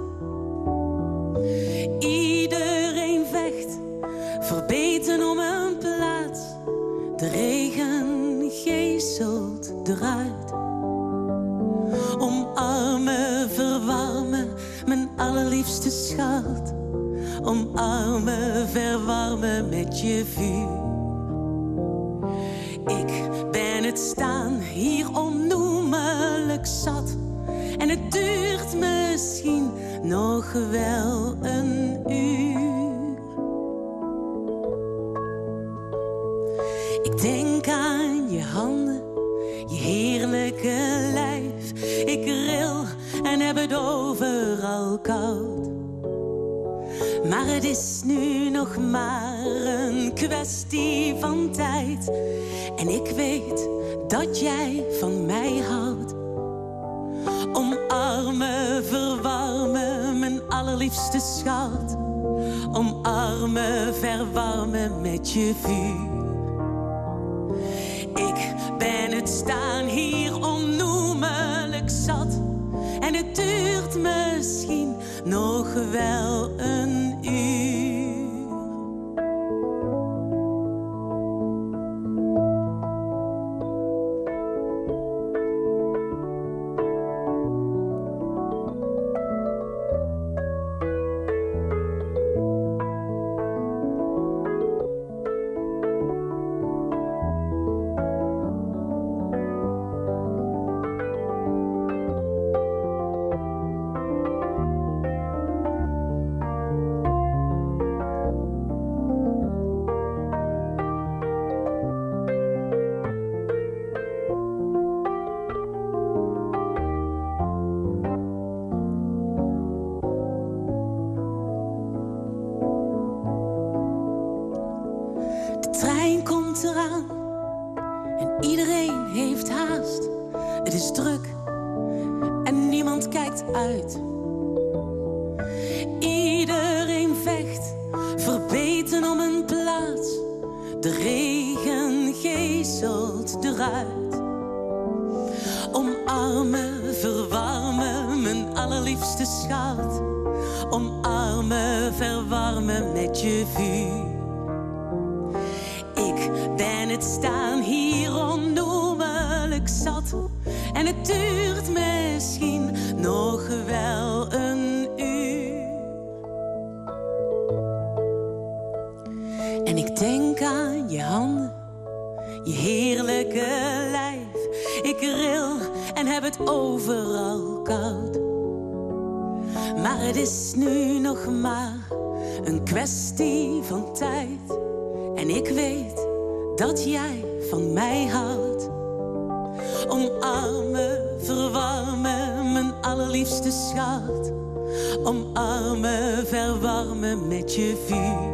Iedereen vecht, verbeten om een plaats. De regen geeselt eruit. Omarmen, verwarmen, mijn allerliefste schat. Omarmen, verwarmen met je vuur. Ik ben het staan hier onnoemelijk zat. En het duurt misschien nog wel een uur. Ik denk aan je handen, je heerlijke lijf. Ik ril en heb het overal koud. Maar het is nu nog maar een kwestie van tijd. En ik weet dat jij van mij houdt. Omarmen, verwarmen, mijn allerliefste schat. Omarmen, verwarmen met je vuur. Ik ben het staan hier onnoemelijk zat. En het duurt misschien nog wel een uur. Iedereen vecht, verbeten om een plaats. De regen geeselt eruit. Omarmen, verwarmen, mijn allerliefste schat. Omarmen, verwarmen met je vuur. Ik ben het staan hier onnoemelijk zat. En het duurt misschien nog wel een uur. En ik denk aan je handen, je heerlijke lijf. Ik ril en heb het overal koud. Maar het is nu nog maar een kwestie van tijd. En ik weet dat jij van mij houdt. Omarmen, verwarmen, mijn allerliefste schat. Omarmen, verwarmen met je vuur.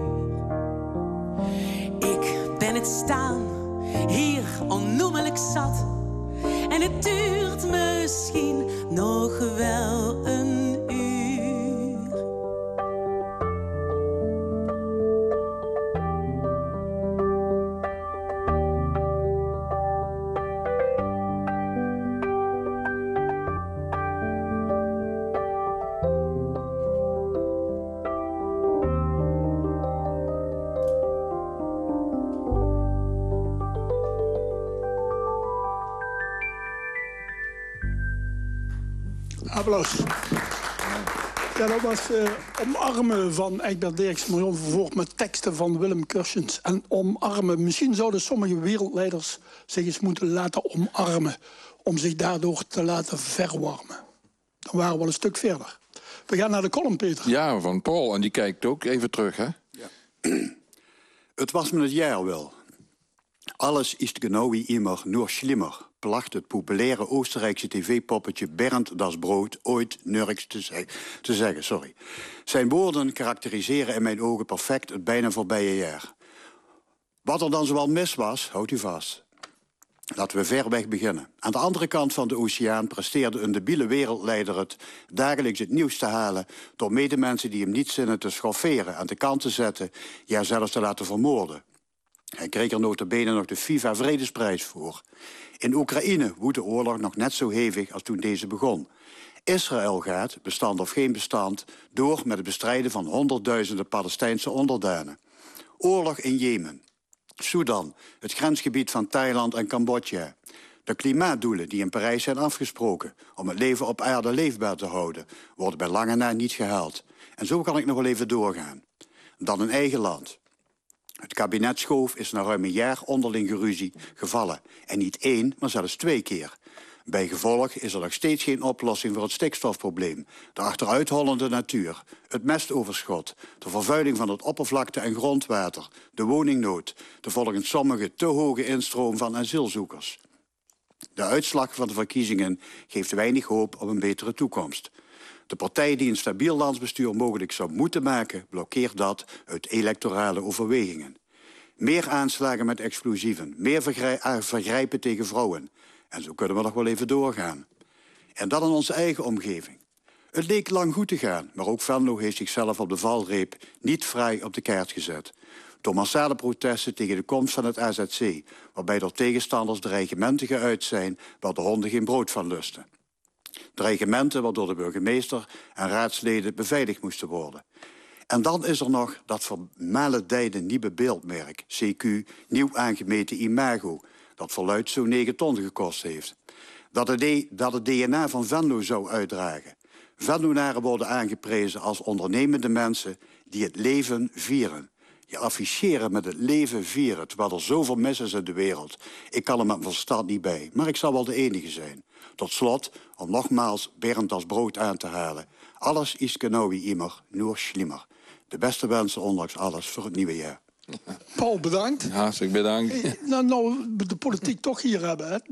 Ik ben het staan hier onnoemelijk zat. En het duurt misschien nog wel een uur.
Applaus. Ja, dat was Omarmen van Egbert Dirks, Marion Vervoort met teksten van Willem Kursens. En omarmen. Misschien zouden sommige wereldleiders zich eens moeten laten omarmen. Om zich daardoor te laten verwarmen. Dan waren we wel een stuk verder. We gaan naar de column, Peter.
Ja, van Paul. En die kijkt ook even terug, hè?
Ja. Het was me het jaar wel. Alles is genau wie immer, nur schlimmer. Placht het populaire Oostenrijkse tv-poppetje Bernd das Brood ooit nurks te zeggen. Zijn woorden karakteriseren in mijn ogen perfect het bijna voorbije jaar. Wat er dan zoal mis was, houdt u vast. Laten we ver weg beginnen. Aan de andere kant van de oceaan presteerde een debiele wereldleider het dagelijks het nieuws te halen door medemensen die hem niet zinnen te schofferen, aan de kant te zetten, ja zelfs te laten vermoorden. Hij kreeg er nota bene nog de FIFA-vredesprijs voor. In Oekraïne woedt de oorlog nog net zo hevig als toen deze begon. Israël gaat, bestand of geen bestand, door met het bestrijden van honderdduizenden Palestijnse onderdanen. Oorlog in Jemen. Sudan, het grensgebied van Thailand en Cambodja. De klimaatdoelen die in Parijs zijn afgesproken om het leven op aarde leefbaar te houden, worden bij lange na niet gehaald. En zo kan ik nog wel even doorgaan. Dan een eigen land. Het kabinet Schoof is na ruim een jaar onderling geruzie gevallen. En niet 1, maar zelfs 2 keer. Bij gevolg is er nog steeds geen oplossing voor het stikstofprobleem. De achteruithollende natuur, het mestoverschot, de vervuiling van het oppervlakte- en grondwater, de woningnood, de volgens sommigen te hoge instroom van asielzoekers. De uitslag van de verkiezingen geeft weinig hoop op een betere toekomst. De partij die een stabiel landsbestuur mogelijk zou moeten maken, blokkeert dat uit electorale overwegingen. Meer aanslagen met explosieven, meer vergrijpen tegen vrouwen. En zo kunnen we nog wel even doorgaan. En dan in onze eigen omgeving. Het leek lang goed te gaan, maar ook Venlo heeft zichzelf op de valreep niet vrij op de kaart gezet. Door massale protesten tegen de komst van het AZC, waarbij door tegenstanders dreigementen geuit zijn waar de honden geen brood van lusten. Dreigementen waardoor de burgemeester en raadsleden beveiligd moesten worden. En dan is er nog dat vermaledijde nieuwe beeldmerk, CQ, nieuw aangemeten imago, dat voluit zo'n 9 ton gekost heeft. Dat het DNA van Venlo zou uitdragen. Venlonaren worden aangeprezen als ondernemende mensen die het leven vieren. Je afficheren met het leven vieren, terwijl er zoveel mis is in de wereld. Ik kan er met mijn verstand niet bij, maar ik zal wel de enige zijn. Tot slot, om nogmaals Berend als brood aan te halen. Alles is genau wie immer, nur schlimmer. De beste wensen ondanks alles voor het nieuwe jaar.
Paul, bedankt.
Hartelijk bedankt.
Nou, de politiek toch hier hebben. Hè.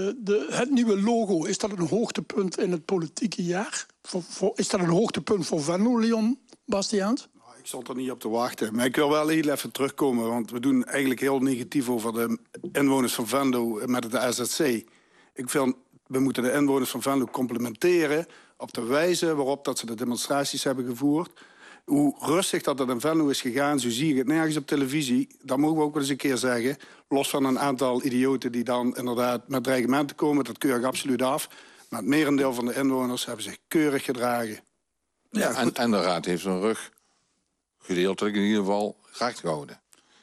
Het nieuwe logo, is dat een hoogtepunt in het politieke jaar? Is dat een hoogtepunt voor Venlo, Leon Bastiaans?
Ik stond er niet op te wachten. Maar ik wil wel heel even terugkomen. Want we doen eigenlijk heel negatief over de inwoners van Venlo met het AZC. Ik vind, we moeten de inwoners van Venlo complimenteren op de wijze waarop dat ze de demonstraties hebben gevoerd. Hoe rustig dat in Venlo is gegaan, zo zie ik het nergens op televisie. Dat mogen we ook wel eens een keer zeggen. Los van een aantal idioten die dan inderdaad met dreigementen komen. Dat keur ik absoluut af. Maar het merendeel van de inwoners hebben zich keurig gedragen.
Ja, en de raad heeft zijn rug gedeeltelijk in ieder geval recht gehouden.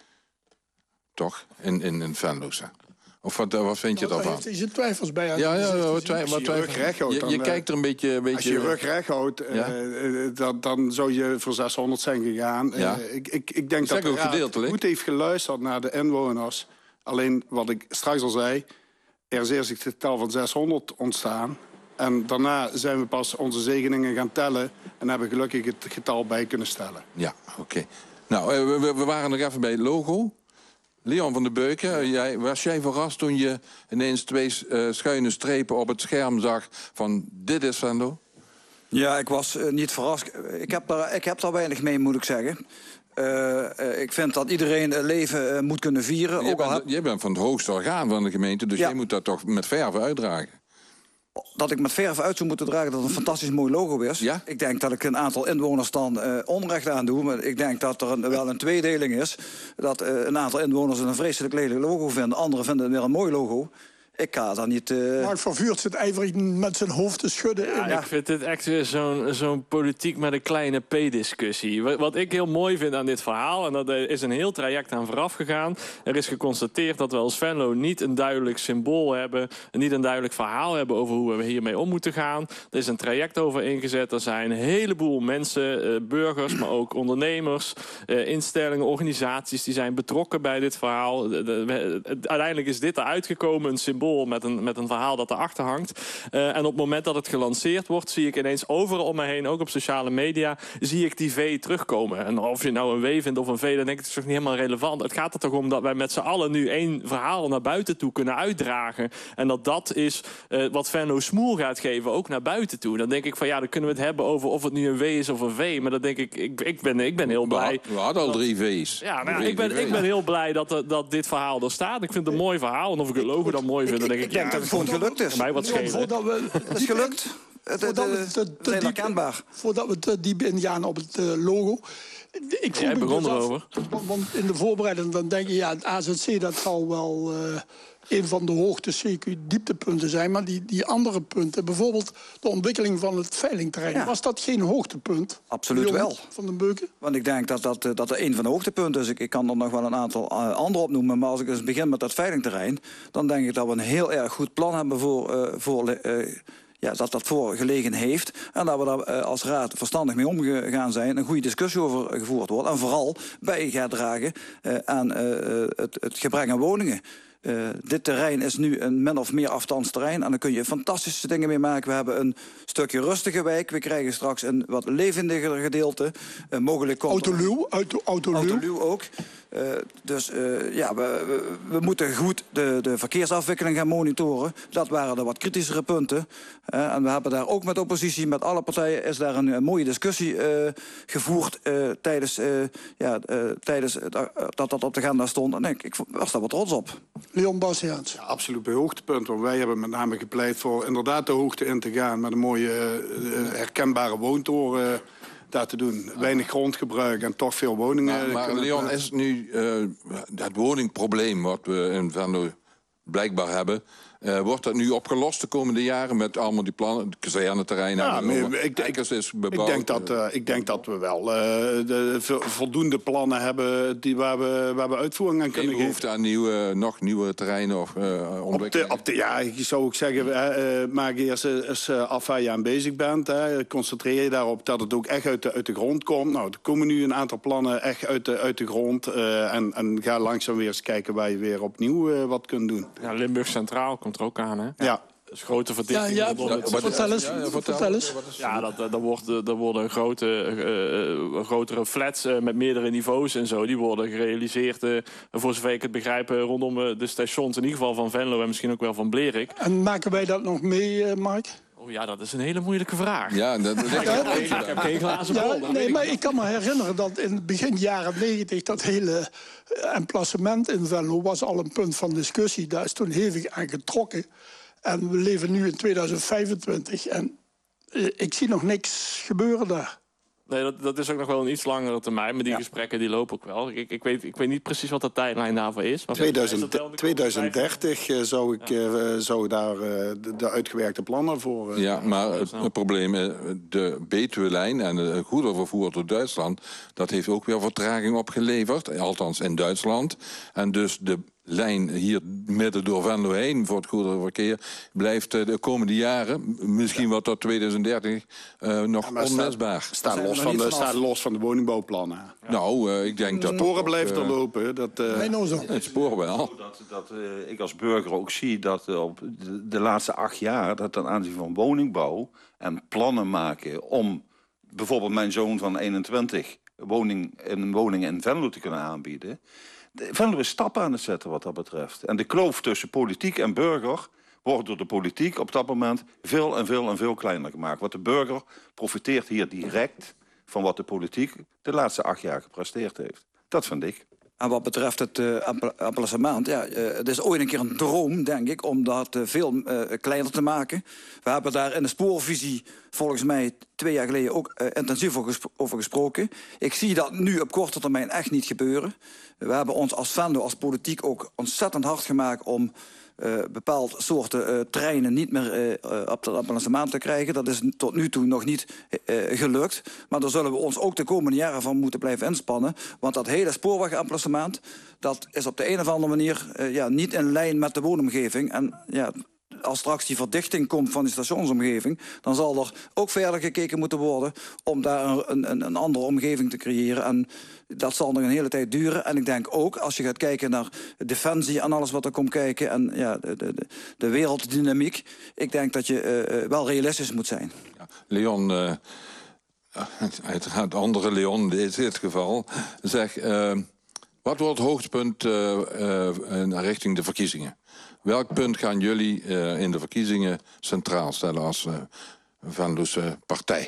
Toch? In Venlo. Of wat vind je daarvan?
Heeft hij zijn twijfels bij?
Je
kijkt er een beetje...
Als je je rug recht houdt, dan zou je voor 600 zijn gegaan.
Ja.
Ik denk dat de raad goed heeft geluisterd naar de inwoners. Alleen, wat ik straks al zei, er is eerst het getal van 600 ontstaan. En daarna zijn we pas onze zegeningen gaan tellen en hebben gelukkig het getal bij kunnen stellen.
Ja, oké. Nou, we waren nog even bij het logo. Leon van der Beuken, was jij verrast toen je ineens 2 schuine strepen op het scherm zag van dit is Venlo?
Ja, ik was niet verrast. Ik heb daar weinig mee, moet ik zeggen. Ik vind dat iedereen leven moet kunnen vieren.
Jij bent van het hoogste orgaan van de gemeente, dus jij moet dat toch met verve uitdragen?
Dat ik met verf uit zou moeten dragen dat het een fantastisch mooi logo is.
Ja?
Ik denk dat ik een aantal inwoners dan onrecht aan doe. Maar ik denk dat er wel een tweedeling is. Dat een aantal inwoners een vreselijk lelijk logo vinden. Anderen vinden het weer een mooi logo. Ik ga daar niet...
Mark van Vuurt zit ijverig met zijn hoofd te schudden.
Ja, ik vind dit echt weer zo'n politiek met een kleine P-discussie. Wat ik heel mooi vind aan dit verhaal, en dat is een heel traject aan vooraf gegaan. Er is geconstateerd dat we als Venlo niet een duidelijk symbool hebben, niet een duidelijk verhaal hebben over hoe we hiermee om moeten gaan. Er is een traject over ingezet. Er zijn een heleboel mensen, burgers, maar ook ondernemers, instellingen, organisaties, die zijn betrokken bij dit verhaal. Uiteindelijk is dit eruit gekomen, een symbool met een verhaal dat erachter hangt. En op het moment dat het gelanceerd wordt, zie ik ineens overal om me heen, ook op sociale media, zie ik die V terugkomen. En of je nou een W vindt of een V, dan denk ik, het is toch niet helemaal relevant. Het gaat er toch om dat wij met z'n allen nu 1 verhaal naar buiten toe kunnen uitdragen. En dat is wat Venlo smoel gaat geven, ook naar buiten toe. Dan denk ik van ja, dan kunnen we het hebben over of het nu een W is of een V. Maar dan denk ik ben heel blij.
We hadden al 3 V's.
Ja, nou, ik ben heel blij dat dit verhaal er staat. Ik vind het een mooi verhaal. En of ik het logo dan mooi vind, dan denk ik...
Ik denk dat het gewoon gelukt is.
Mij wat schelen.
Het is gelukt. Het is herkenbaar.
Voordat we te diep ingaan op het logo.
Jij begon erover.
Want in de voorbereiding dan denk je, ja, het AZC dat zal wel een van de hoogte CQ-dieptepunten zijn. Maar die andere punten, bijvoorbeeld de ontwikkeling van het veilingterrein... was dat geen hoogtepunt?
Absoluut wel.
Van den Beuken?
Want ik denk dat er een van de hoogtepunten is. Ik kan er nog wel een aantal andere opnoemen. Maar als ik eens begin met dat veilingterrein... dan denk ik dat we een heel erg goed plan hebben dat voorgelegen heeft. En dat we daar als raad verstandig mee omgegaan zijn. Een goede discussie over gevoerd wordt. En vooral bij gaat dragen aan het gebrek aan woningen. Dit terrein is nu een min of meer afstandsterrein. En daar kun je fantastische dingen mee maken. We hebben een stukje rustige wijk. We krijgen straks een wat levendiger gedeelte. Mogelijk Autoluw ook. We moeten goed de verkeersafwikkeling gaan monitoren. Dat waren de wat kritischere punten. En we hebben daar ook met de oppositie, met alle partijen... is daar een mooie discussie gevoerd tijdens dat op de agenda stond. En ik was daar wat trots op.
Leon Bastiaans.
Ja, absoluut bij hoogtepunt. Want wij hebben met name gepleit voor inderdaad de hoogte in te gaan... met een mooie herkenbare woontoren... daar te doen. Weinig grondgebruik en toch veel woningen.
Maar Leon, is nu het woningprobleem wat we in Venlo blijkbaar hebben... wordt dat nu opgelost de komende jaren met allemaal die plannen, de kazerneterreinen?
Ja, ik denk dat we wel voldoende plannen hebben waar we uitvoering aan kunnen geven.
Behoefte aan nog nieuwe terreinen of ontwikkelingen?
Ik zou ook zeggen, maak eerst af waar je aan bezig bent. Concentreer je daarop dat het ook echt uit de grond komt. Nou, er komen nu een aantal plannen echt uit de grond. En ga langzaam weer eens kijken waar je weer opnieuw wat kunt doen.
Ja, Limburg Centraal komt er ook aan, hè?
Ja.
Dus grote verdichting.
Vertel eens.
Ja, dat worden grotere flats met meerdere niveaus en zo. Die worden gerealiseerd, voor zover ik het begrijp, rondom de stations. In ieder geval van Venlo en misschien ook wel van Blerik.
En maken wij dat nog mee, Mark?
Oh ja, dat is een hele moeilijke vraag.
Ja, ik
heb geen glazen bol.
Nee, maar ik kan me herinneren dat in begin jaren 90... dat hele emplacement in Venlo was al een punt van discussie. Daar is toen hevig aan getrokken. En we leven nu in 2025 en ik zie nog niks gebeuren daar.
Nee, dat is ook nog wel een iets langere termijn. Maar die gesprekken die lopen ook wel. Ik weet niet precies wat de tijdlijn daarvoor is. Maar
2030 zou daar de uitgewerkte plannen voor...
Ja, maar het probleem, de Betuwe-lijn en het goederenvervoer door Duitsland... dat heeft ook weer vertraging opgeleverd, althans in Duitsland. En dus de lijn hier midden door Venlo heen voor het goederenverkeer... blijft de komende jaren, misschien wat tot 2030, nog onmisbaar.
Staat los van de woningbouwplannen.
Ja. Nou, ik denk dat...
Sporen blijven er lopen.
Het spoor wel.
Dat ik als burger ook zie dat op de laatste 8 jaar... dat ten aanzien van woningbouw en plannen maken om... bijvoorbeeld mijn zoon van 21 een woning in Venlo te kunnen aanbieden... Venlo is stappen aan het zetten wat dat betreft. En de kloof tussen politiek en burger wordt door de politiek op dat moment veel kleiner gemaakt. Want de burger profiteert hier direct van wat de politiek de laatste 8 jaar gepresteerd heeft. Dat vind ik.
En wat betreft het emplacement, het is ooit een keer een droom, denk ik, om dat veel kleiner te maken. We hebben daar in de spoorvisie volgens mij 2 jaar geleden ook intensief over gesproken. Ik zie dat nu op korte termijn echt niet gebeuren. We hebben ons als Venlo, als politiek ook ontzettend hard gemaakt om bepaald soorten treinen niet meer op het emplacement te krijgen. Dat is tot nu toe nog niet gelukt. Maar daar zullen we ons ook de komende jaren van moeten blijven inspannen. Want dat hele spoorwegemplacement, dat is op de een of andere manier niet in lijn met de woonomgeving. En als straks die verdichting komt van die stationsomgeving, dan zal er ook verder gekeken moeten worden om daar een andere omgeving te creëren. En dat zal nog een hele tijd duren. En ik denk ook, als je gaat kijken naar defensie en alles wat er komt kijken en de werelddynamiek, ik denk dat je wel realistisch moet zijn.
Ja, Leon, uiteraard andere Leon in dit geval, zeg, wat wordt het hoogtepunt richting de verkiezingen? Welk punt gaan jullie in de verkiezingen centraal stellen als Venlose partij?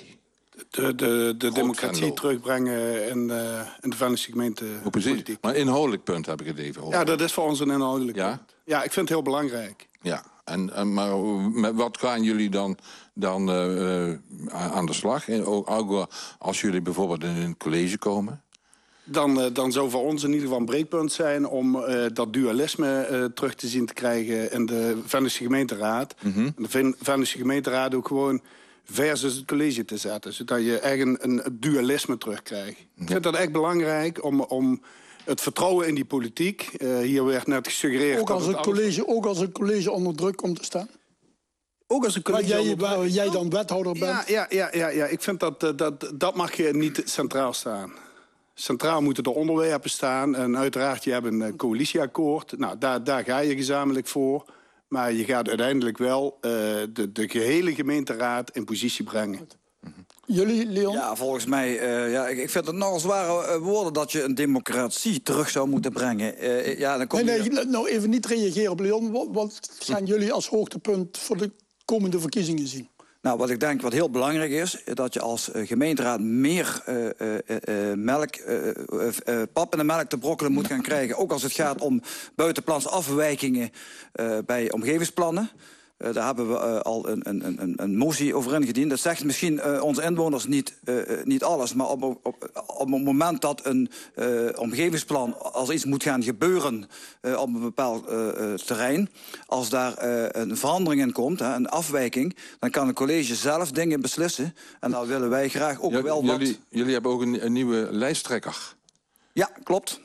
De democratie Venlo terugbrengen in de Venlose gemeentepolitiek.
Maar inhoudelijk punt heb ik het even over.
Ja, dat is voor ons een inhoudelijk punt. Ja, ik vind het heel belangrijk.
Ja, maar met wat gaan jullie dan aan de slag? Ook als jullie bijvoorbeeld in een college komen?
dan zou voor ons in ieder geval een breekpunt zijn om dat dualisme terug te zien te krijgen in de Venlose gemeenteraad. En de Venlose gemeenteraad ook gewoon versus het college te zetten. Zodat je echt een dualisme terugkrijgt. Ik vind dat echt belangrijk om het vertrouwen in die politiek. Hier werd net gesuggereerd...
Ook als het college onder druk komt te staan?
Ook als een college
waar jij dan wethouder bent?
Ja. Ik vind dat mag je niet centraal staan. Centraal moeten de onderwerpen staan. En uiteraard, je hebt een coalitieakkoord. Nou, daar ga je gezamenlijk voor. Maar je gaat uiteindelijk wel de gehele gemeenteraad in positie brengen.
Jullie, Leon?
Ja, volgens mij, ik vind het nogal zware woorden dat je een democratie terug zou moeten brengen. Dan kom
nou even niet reageren op Leon. Wat gaan jullie als hoogtepunt voor de komende verkiezingen zien?
Nou, wat ik denk wat heel belangrijk is dat je als gemeenteraad meer pap in de melk te brokkelen moet gaan krijgen. Ook als het gaat om buitenplans afwijkingen bij omgevingsplannen. Daar hebben we al een motie over ingediend. Dat zegt misschien onze inwoners niet alles. Maar op het moment dat een omgevingsplan, als iets moet gaan gebeuren op een bepaald terrein, als daar een verandering in komt, een afwijking, dan kan het college zelf dingen beslissen. En dan willen wij graag ook wel wat...
Jullie hebben ook een nieuwe lijsttrekker.
Ja, klopt.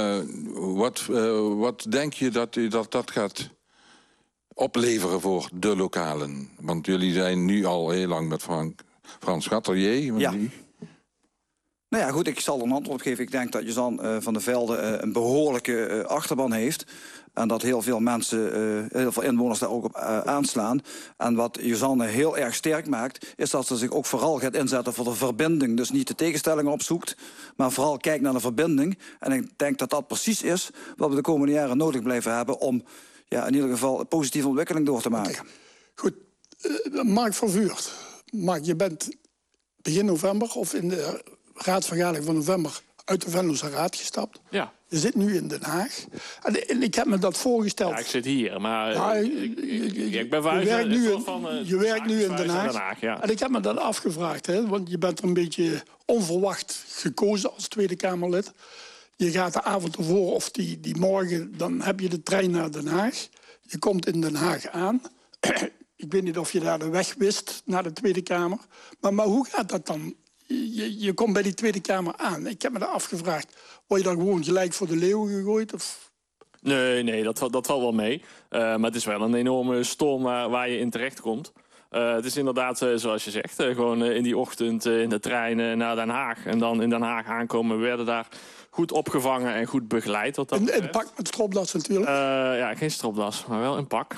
Wat denk je dat gaat opleveren voor de lokalen? Want jullie zijn nu al heel lang met Frans Gatelier.
Ja. Nou ja, goed, ik zal er een antwoord op geven. Ik denk dat Jozan van der Velde een behoorlijke achterban heeft. En dat heel veel mensen, heel veel inwoners daar ook op aanslaan. En wat Jozanne heel erg sterk maakt, is dat ze zich ook vooral gaat inzetten voor de verbinding. Dus niet de tegenstellingen opzoekt, maar vooral kijkt naar de verbinding. En ik denk dat dat precies is wat we de komende jaren nodig blijven hebben om in ieder geval een positieve ontwikkeling door te maken.
Okay. Goed, Mark van Vuurt. Mark, je bent begin november of in de raadsvergadering van november uit de Venlose Raad gestapt.
Ja.
Je zit nu in Den Haag. En ik heb me dat voorgesteld.
Ja, ik zit hier, maar ik ben verhuisd.
Je werkt nu in Den Haag.
Ja.
En ik heb me dat afgevraagd, hè, want je bent er een beetje onverwacht gekozen als Tweede Kamerlid. Je gaat de avond ervoor of die morgen, dan heb je de trein naar Den Haag. Je komt in Den Haag aan. Ik weet niet of je daar de weg wist naar de Tweede Kamer. Maar hoe gaat dat dan? Je komt bij die Tweede Kamer aan. Ik heb me daar afgevraagd, word je dan gewoon gelijk voor de leeuwen gegooid? Of?
Nee, dat valt wel mee. Maar het is wel een enorme storm waar je in terecht komt. Het is inderdaad, zoals je zegt, gewoon in die ochtend in de trein naar Den Haag. En dan in Den Haag aankomen. We werden daar goed opgevangen en goed begeleid.
En pak met stropdas natuurlijk?
Ja, geen stropdas, maar wel een pak.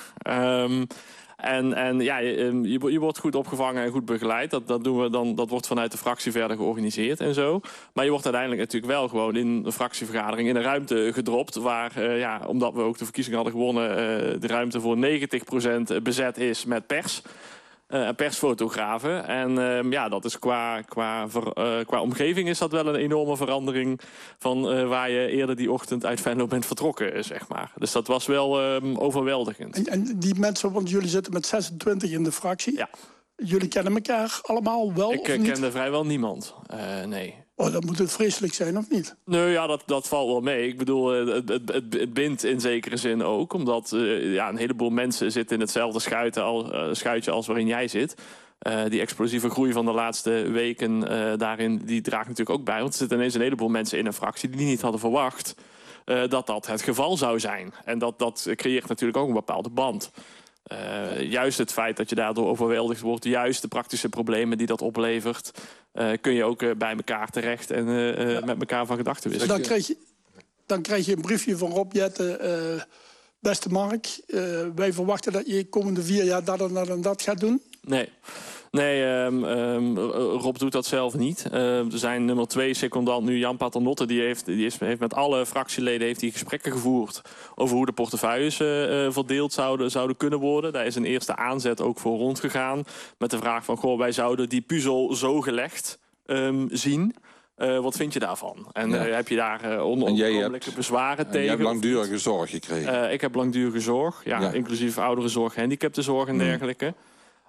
Je wordt goed opgevangen en goed begeleid. Dat doen we dan. Dat wordt vanuit de fractie verder georganiseerd en zo. Maar je wordt uiteindelijk natuurlijk wel gewoon in de fractievergadering in een ruimte gedropt. Waar, omdat we ook de verkiezingen hadden gewonnen, de ruimte voor 90% bezet is met pers. Persfotografen. En dat is qua omgeving is dat wel een enorme verandering van waar je eerder die ochtend uit Venlo bent vertrokken, zeg maar. Dus dat was wel overweldigend.
En die mensen, want jullie zitten met 26 in de fractie.
Ja.
Jullie kennen elkaar allemaal wel,
of niet? Ik kende vrijwel niemand, nee.
Oh, dan moet het vreselijk zijn, of niet?
Nee, ja, dat valt wel mee. Ik bedoel, het bindt in zekere zin ook. Omdat een heleboel mensen zitten in hetzelfde schuitje als waarin jij zit. Die explosieve groei van de laatste weken daarin, die draagt natuurlijk ook bij. Want er zitten ineens een heleboel mensen in een fractie die niet hadden verwacht dat het geval zou zijn. En dat creëert natuurlijk ook een bepaalde band. Juist het feit dat je daardoor overweldigd wordt, juist de praktische problemen die dat oplevert, kun je ook bij elkaar terecht en met elkaar van gedachten wisselen.
Dan krijg je een briefje van Rob Jetten. Beste Mark, wij verwachten dat je komende 4 jaar dat en dat gaat doen.
Nee, Rob doet dat zelf niet. Zijn nummer 2 secondant nu, Jan Paternotte, die heeft met alle fractieleden gesprekken gevoerd over hoe de portefeuilles verdeeld zouden kunnen worden. Daar is een eerste aanzet ook voor rondgegaan. Met de vraag van, wij zouden die puzzel zo gelegd zien. Wat vind je daarvan? En heb je daar onomkomelijke bezwaren tegen?
Je hebt langdurige zorg gekregen.
Ik heb langdurige zorg, inclusief ouderenzorg, gehandicaptenzorg en dergelijke.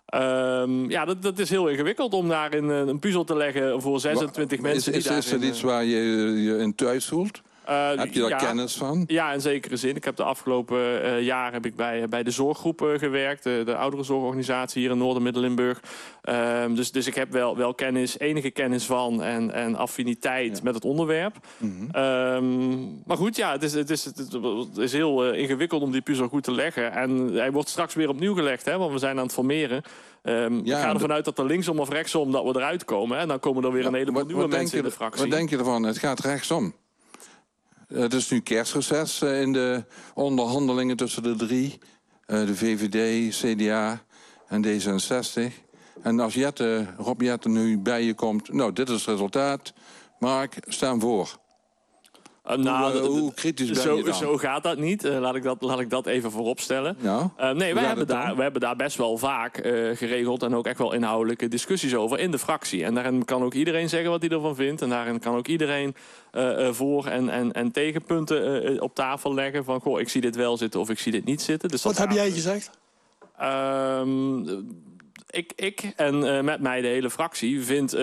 Dat is heel ingewikkeld om daar een puzzel te leggen voor 26 mensen.
Is dat iets waar je je in thuis voelt? Heb je daar kennis van?
Ja, in zekere zin. Ik heb de afgelopen jaar bij de zorggroep gewerkt. De ouderenzorgorganisatie hier in Noord-Midden-Limburg. Dus ik heb wel enige kennis van en affiniteit met het onderwerp. Maar goed, het is heel ingewikkeld om die puzzel goed te leggen. En hij wordt straks weer opnieuw gelegd, hè, want we zijn aan het formeren. Ik ga ervan uit dat er linksom of rechtsom dat we eruit komen. En dan komen er weer een heleboel nieuwe mensen in de fractie.
Wat denk je ervan? Het gaat rechtsom. Het is nu kerstreces in de onderhandelingen tussen de drie. De VVD, CDA en D66. En als Rob Jetten nu bij je komt... Nou, dit is het resultaat. Mark, stem voor. Hoe kritisch ben je dan?
Zo gaat dat niet. Laat ik dat even voorop stellen.
Ja?
Nee, we hebben daar best wel vaak geregeld... en ook echt wel inhoudelijke discussies over in de fractie. En daarin kan ook iedereen zeggen wat hij ervan vindt. En daarin kan ook iedereen voor- en tegenpunten op tafel leggen. Van, goh, ik zie dit wel zitten of ik zie dit niet zitten. Dus
wat heb jij gezegd?
Ik en met mij de hele fractie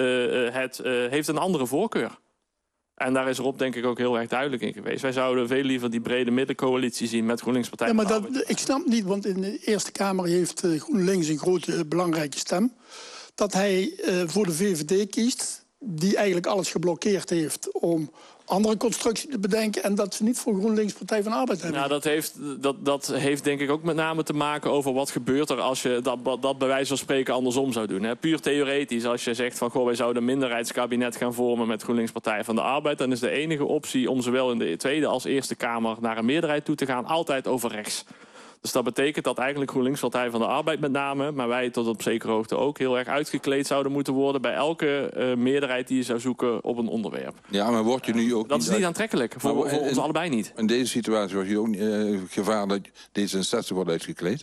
heeft een andere voorkeur. En daar is Rob denk ik ook heel erg duidelijk in geweest. Wij zouden veel liever die brede middencoalitie zien met GroenLinks Partij.
Ja, maar ik snap niet, want in de Eerste Kamer heeft GroenLinks een grote belangrijke stem. Dat hij voor de VVD kiest, die eigenlijk alles geblokkeerd heeft om andere constructie te bedenken... en dat ze niet voor GroenLinks Partij van de Arbeid hebben.
Nou, dat heeft denk ik ook met name te maken over wat gebeurt er... als je dat bij wijze van spreken andersom zou doen. Hè. Puur theoretisch, als je zegt van... goh, wij zouden een minderheidskabinet gaan vormen met GroenLinks Partij van de Arbeid... dan is de enige optie om zowel in de Tweede als Eerste Kamer... naar een meerderheid toe te gaan, altijd over rechts. Dus dat betekent dat eigenlijk GroenLinks Partij van de Arbeid met name... maar wij tot op zekere hoogte ook heel erg uitgekleed zouden moeten worden... bij elke meerderheid die je zou zoeken op een onderwerp.
Ja, maar word je nu ook
dat is niet aantrekkelijk, voor ons allebei niet.
In deze situatie was je ook gevaar dat D66 wordt uitgekleed?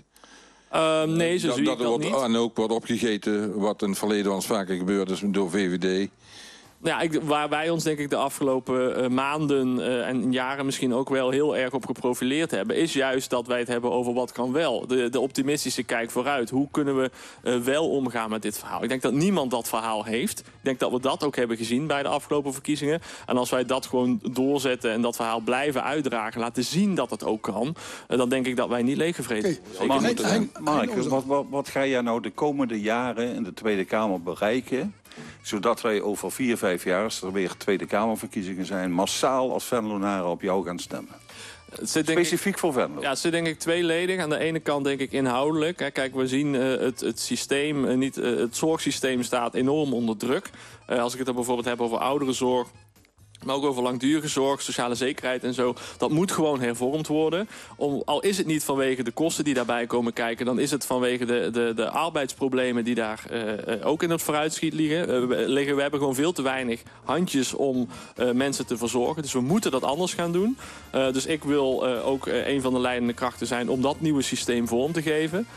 Nee, zo zie ik dat niet.
En ook wordt opgegeten, wat in het verleden wel eens vaker gebeurd is door VVD...
Ja, waar wij ons denk ik de afgelopen maanden en jaren misschien ook wel heel erg op geprofileerd hebben... is juist dat wij het hebben over wat kan wel. De optimistische kijk vooruit. Hoe kunnen we wel omgaan met dit verhaal? Ik denk dat niemand dat verhaal heeft. Ik denk dat we dat ook hebben gezien bij de afgelopen verkiezingen. En als wij dat gewoon doorzetten en dat verhaal blijven uitdragen... laten zien dat het ook kan, dan denk ik dat wij niet leeggevreten
zijn. Mark, wat ga jij nou de komende jaren in de Tweede Kamer bereiken... zodat wij over 4-5 jaar, als er weer Tweede Kamerverkiezingen zijn... massaal als Venlonaren op jou gaan stemmen? Specifiek voor Venlo?
Ja, het zit denk ik tweeledig. Aan de ene kant denk ik inhoudelijk. Kijk, we zien het systeem, het zorgsysteem staat enorm onder druk. Als ik het dan bijvoorbeeld heb over ouderenzorg... maar ook over langdurige zorg, sociale zekerheid en zo. Dat moet gewoon hervormd worden. Al is het niet vanwege de kosten die daarbij komen kijken... dan is het vanwege de arbeidsproblemen die daar ook in het vooruitschiet liggen. We hebben gewoon veel te weinig handjes om mensen te verzorgen. Dus we moeten dat anders gaan doen. Dus ik wil ook een van de leidende krachten zijn... om dat nieuwe systeem vorm te geven...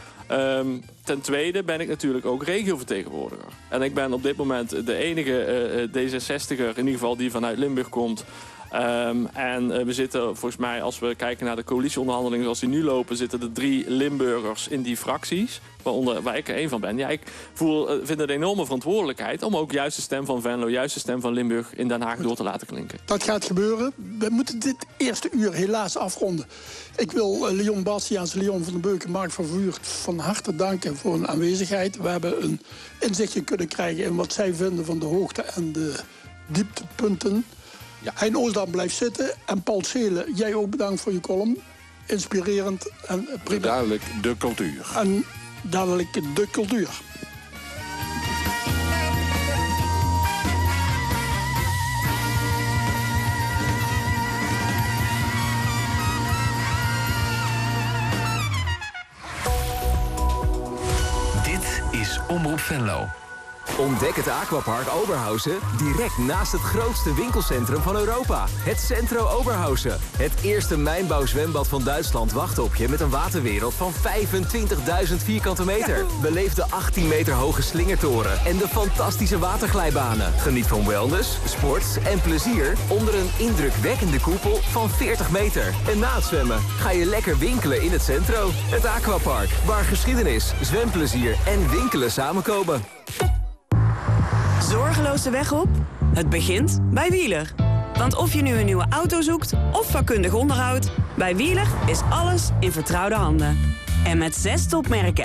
Ten tweede ben ik natuurlijk ook regiovertegenwoordiger. En ik ben op dit moment de enige D66er, in ieder geval die vanuit Limburg komt... En we zitten volgens mij, als we kijken naar de coalitieonderhandelingen zoals die nu lopen... zitten er 3 Limburgers in die fracties, waar ik er één van ben. Ja, ik vind het een enorme verantwoordelijkheid om ook juist de stem van Venlo... juist de stem van Limburg in Den Haag door te laten klinken.
Dat gaat gebeuren. We moeten dit eerste uur helaas afronden. Ik wil Leon Bastiaans, Leon van den Beuk en Mark van Vuurt van harte danken voor hun aanwezigheid. We hebben een inzichtje kunnen krijgen in wat zij vinden van de hoogte en de dieptepunten. Ja. Hein Oosdam blijft zitten. En Paul Schelen, jij ook bedankt voor je column. Inspirerend en prima.
Duidelijk de cultuur.
En duidelijk de cultuur.
Dit is Omroep Venlo.
Ontdek het Aquapark Oberhausen direct naast het grootste winkelcentrum van Europa. Het Centro Oberhausen. Het eerste mijnbouwzwembad van Duitsland wacht op je met een waterwereld van 25.000 vierkante meter. Beleef de 18 meter hoge slingertoren en de fantastische waterglijbanen. Geniet van wellness, sport en plezier onder een indrukwekkende koepel van 40 meter. En na het zwemmen ga je lekker winkelen in het Centro. Het Aquapark, waar geschiedenis, zwemplezier en winkelen samenkomen.
Zorgeloos de weg op? Het begint bij Wieler. Want of je nu een nieuwe auto zoekt of vakkundig onderhoud, bij Wieler is alles in vertrouwde handen. En met 6 topmerken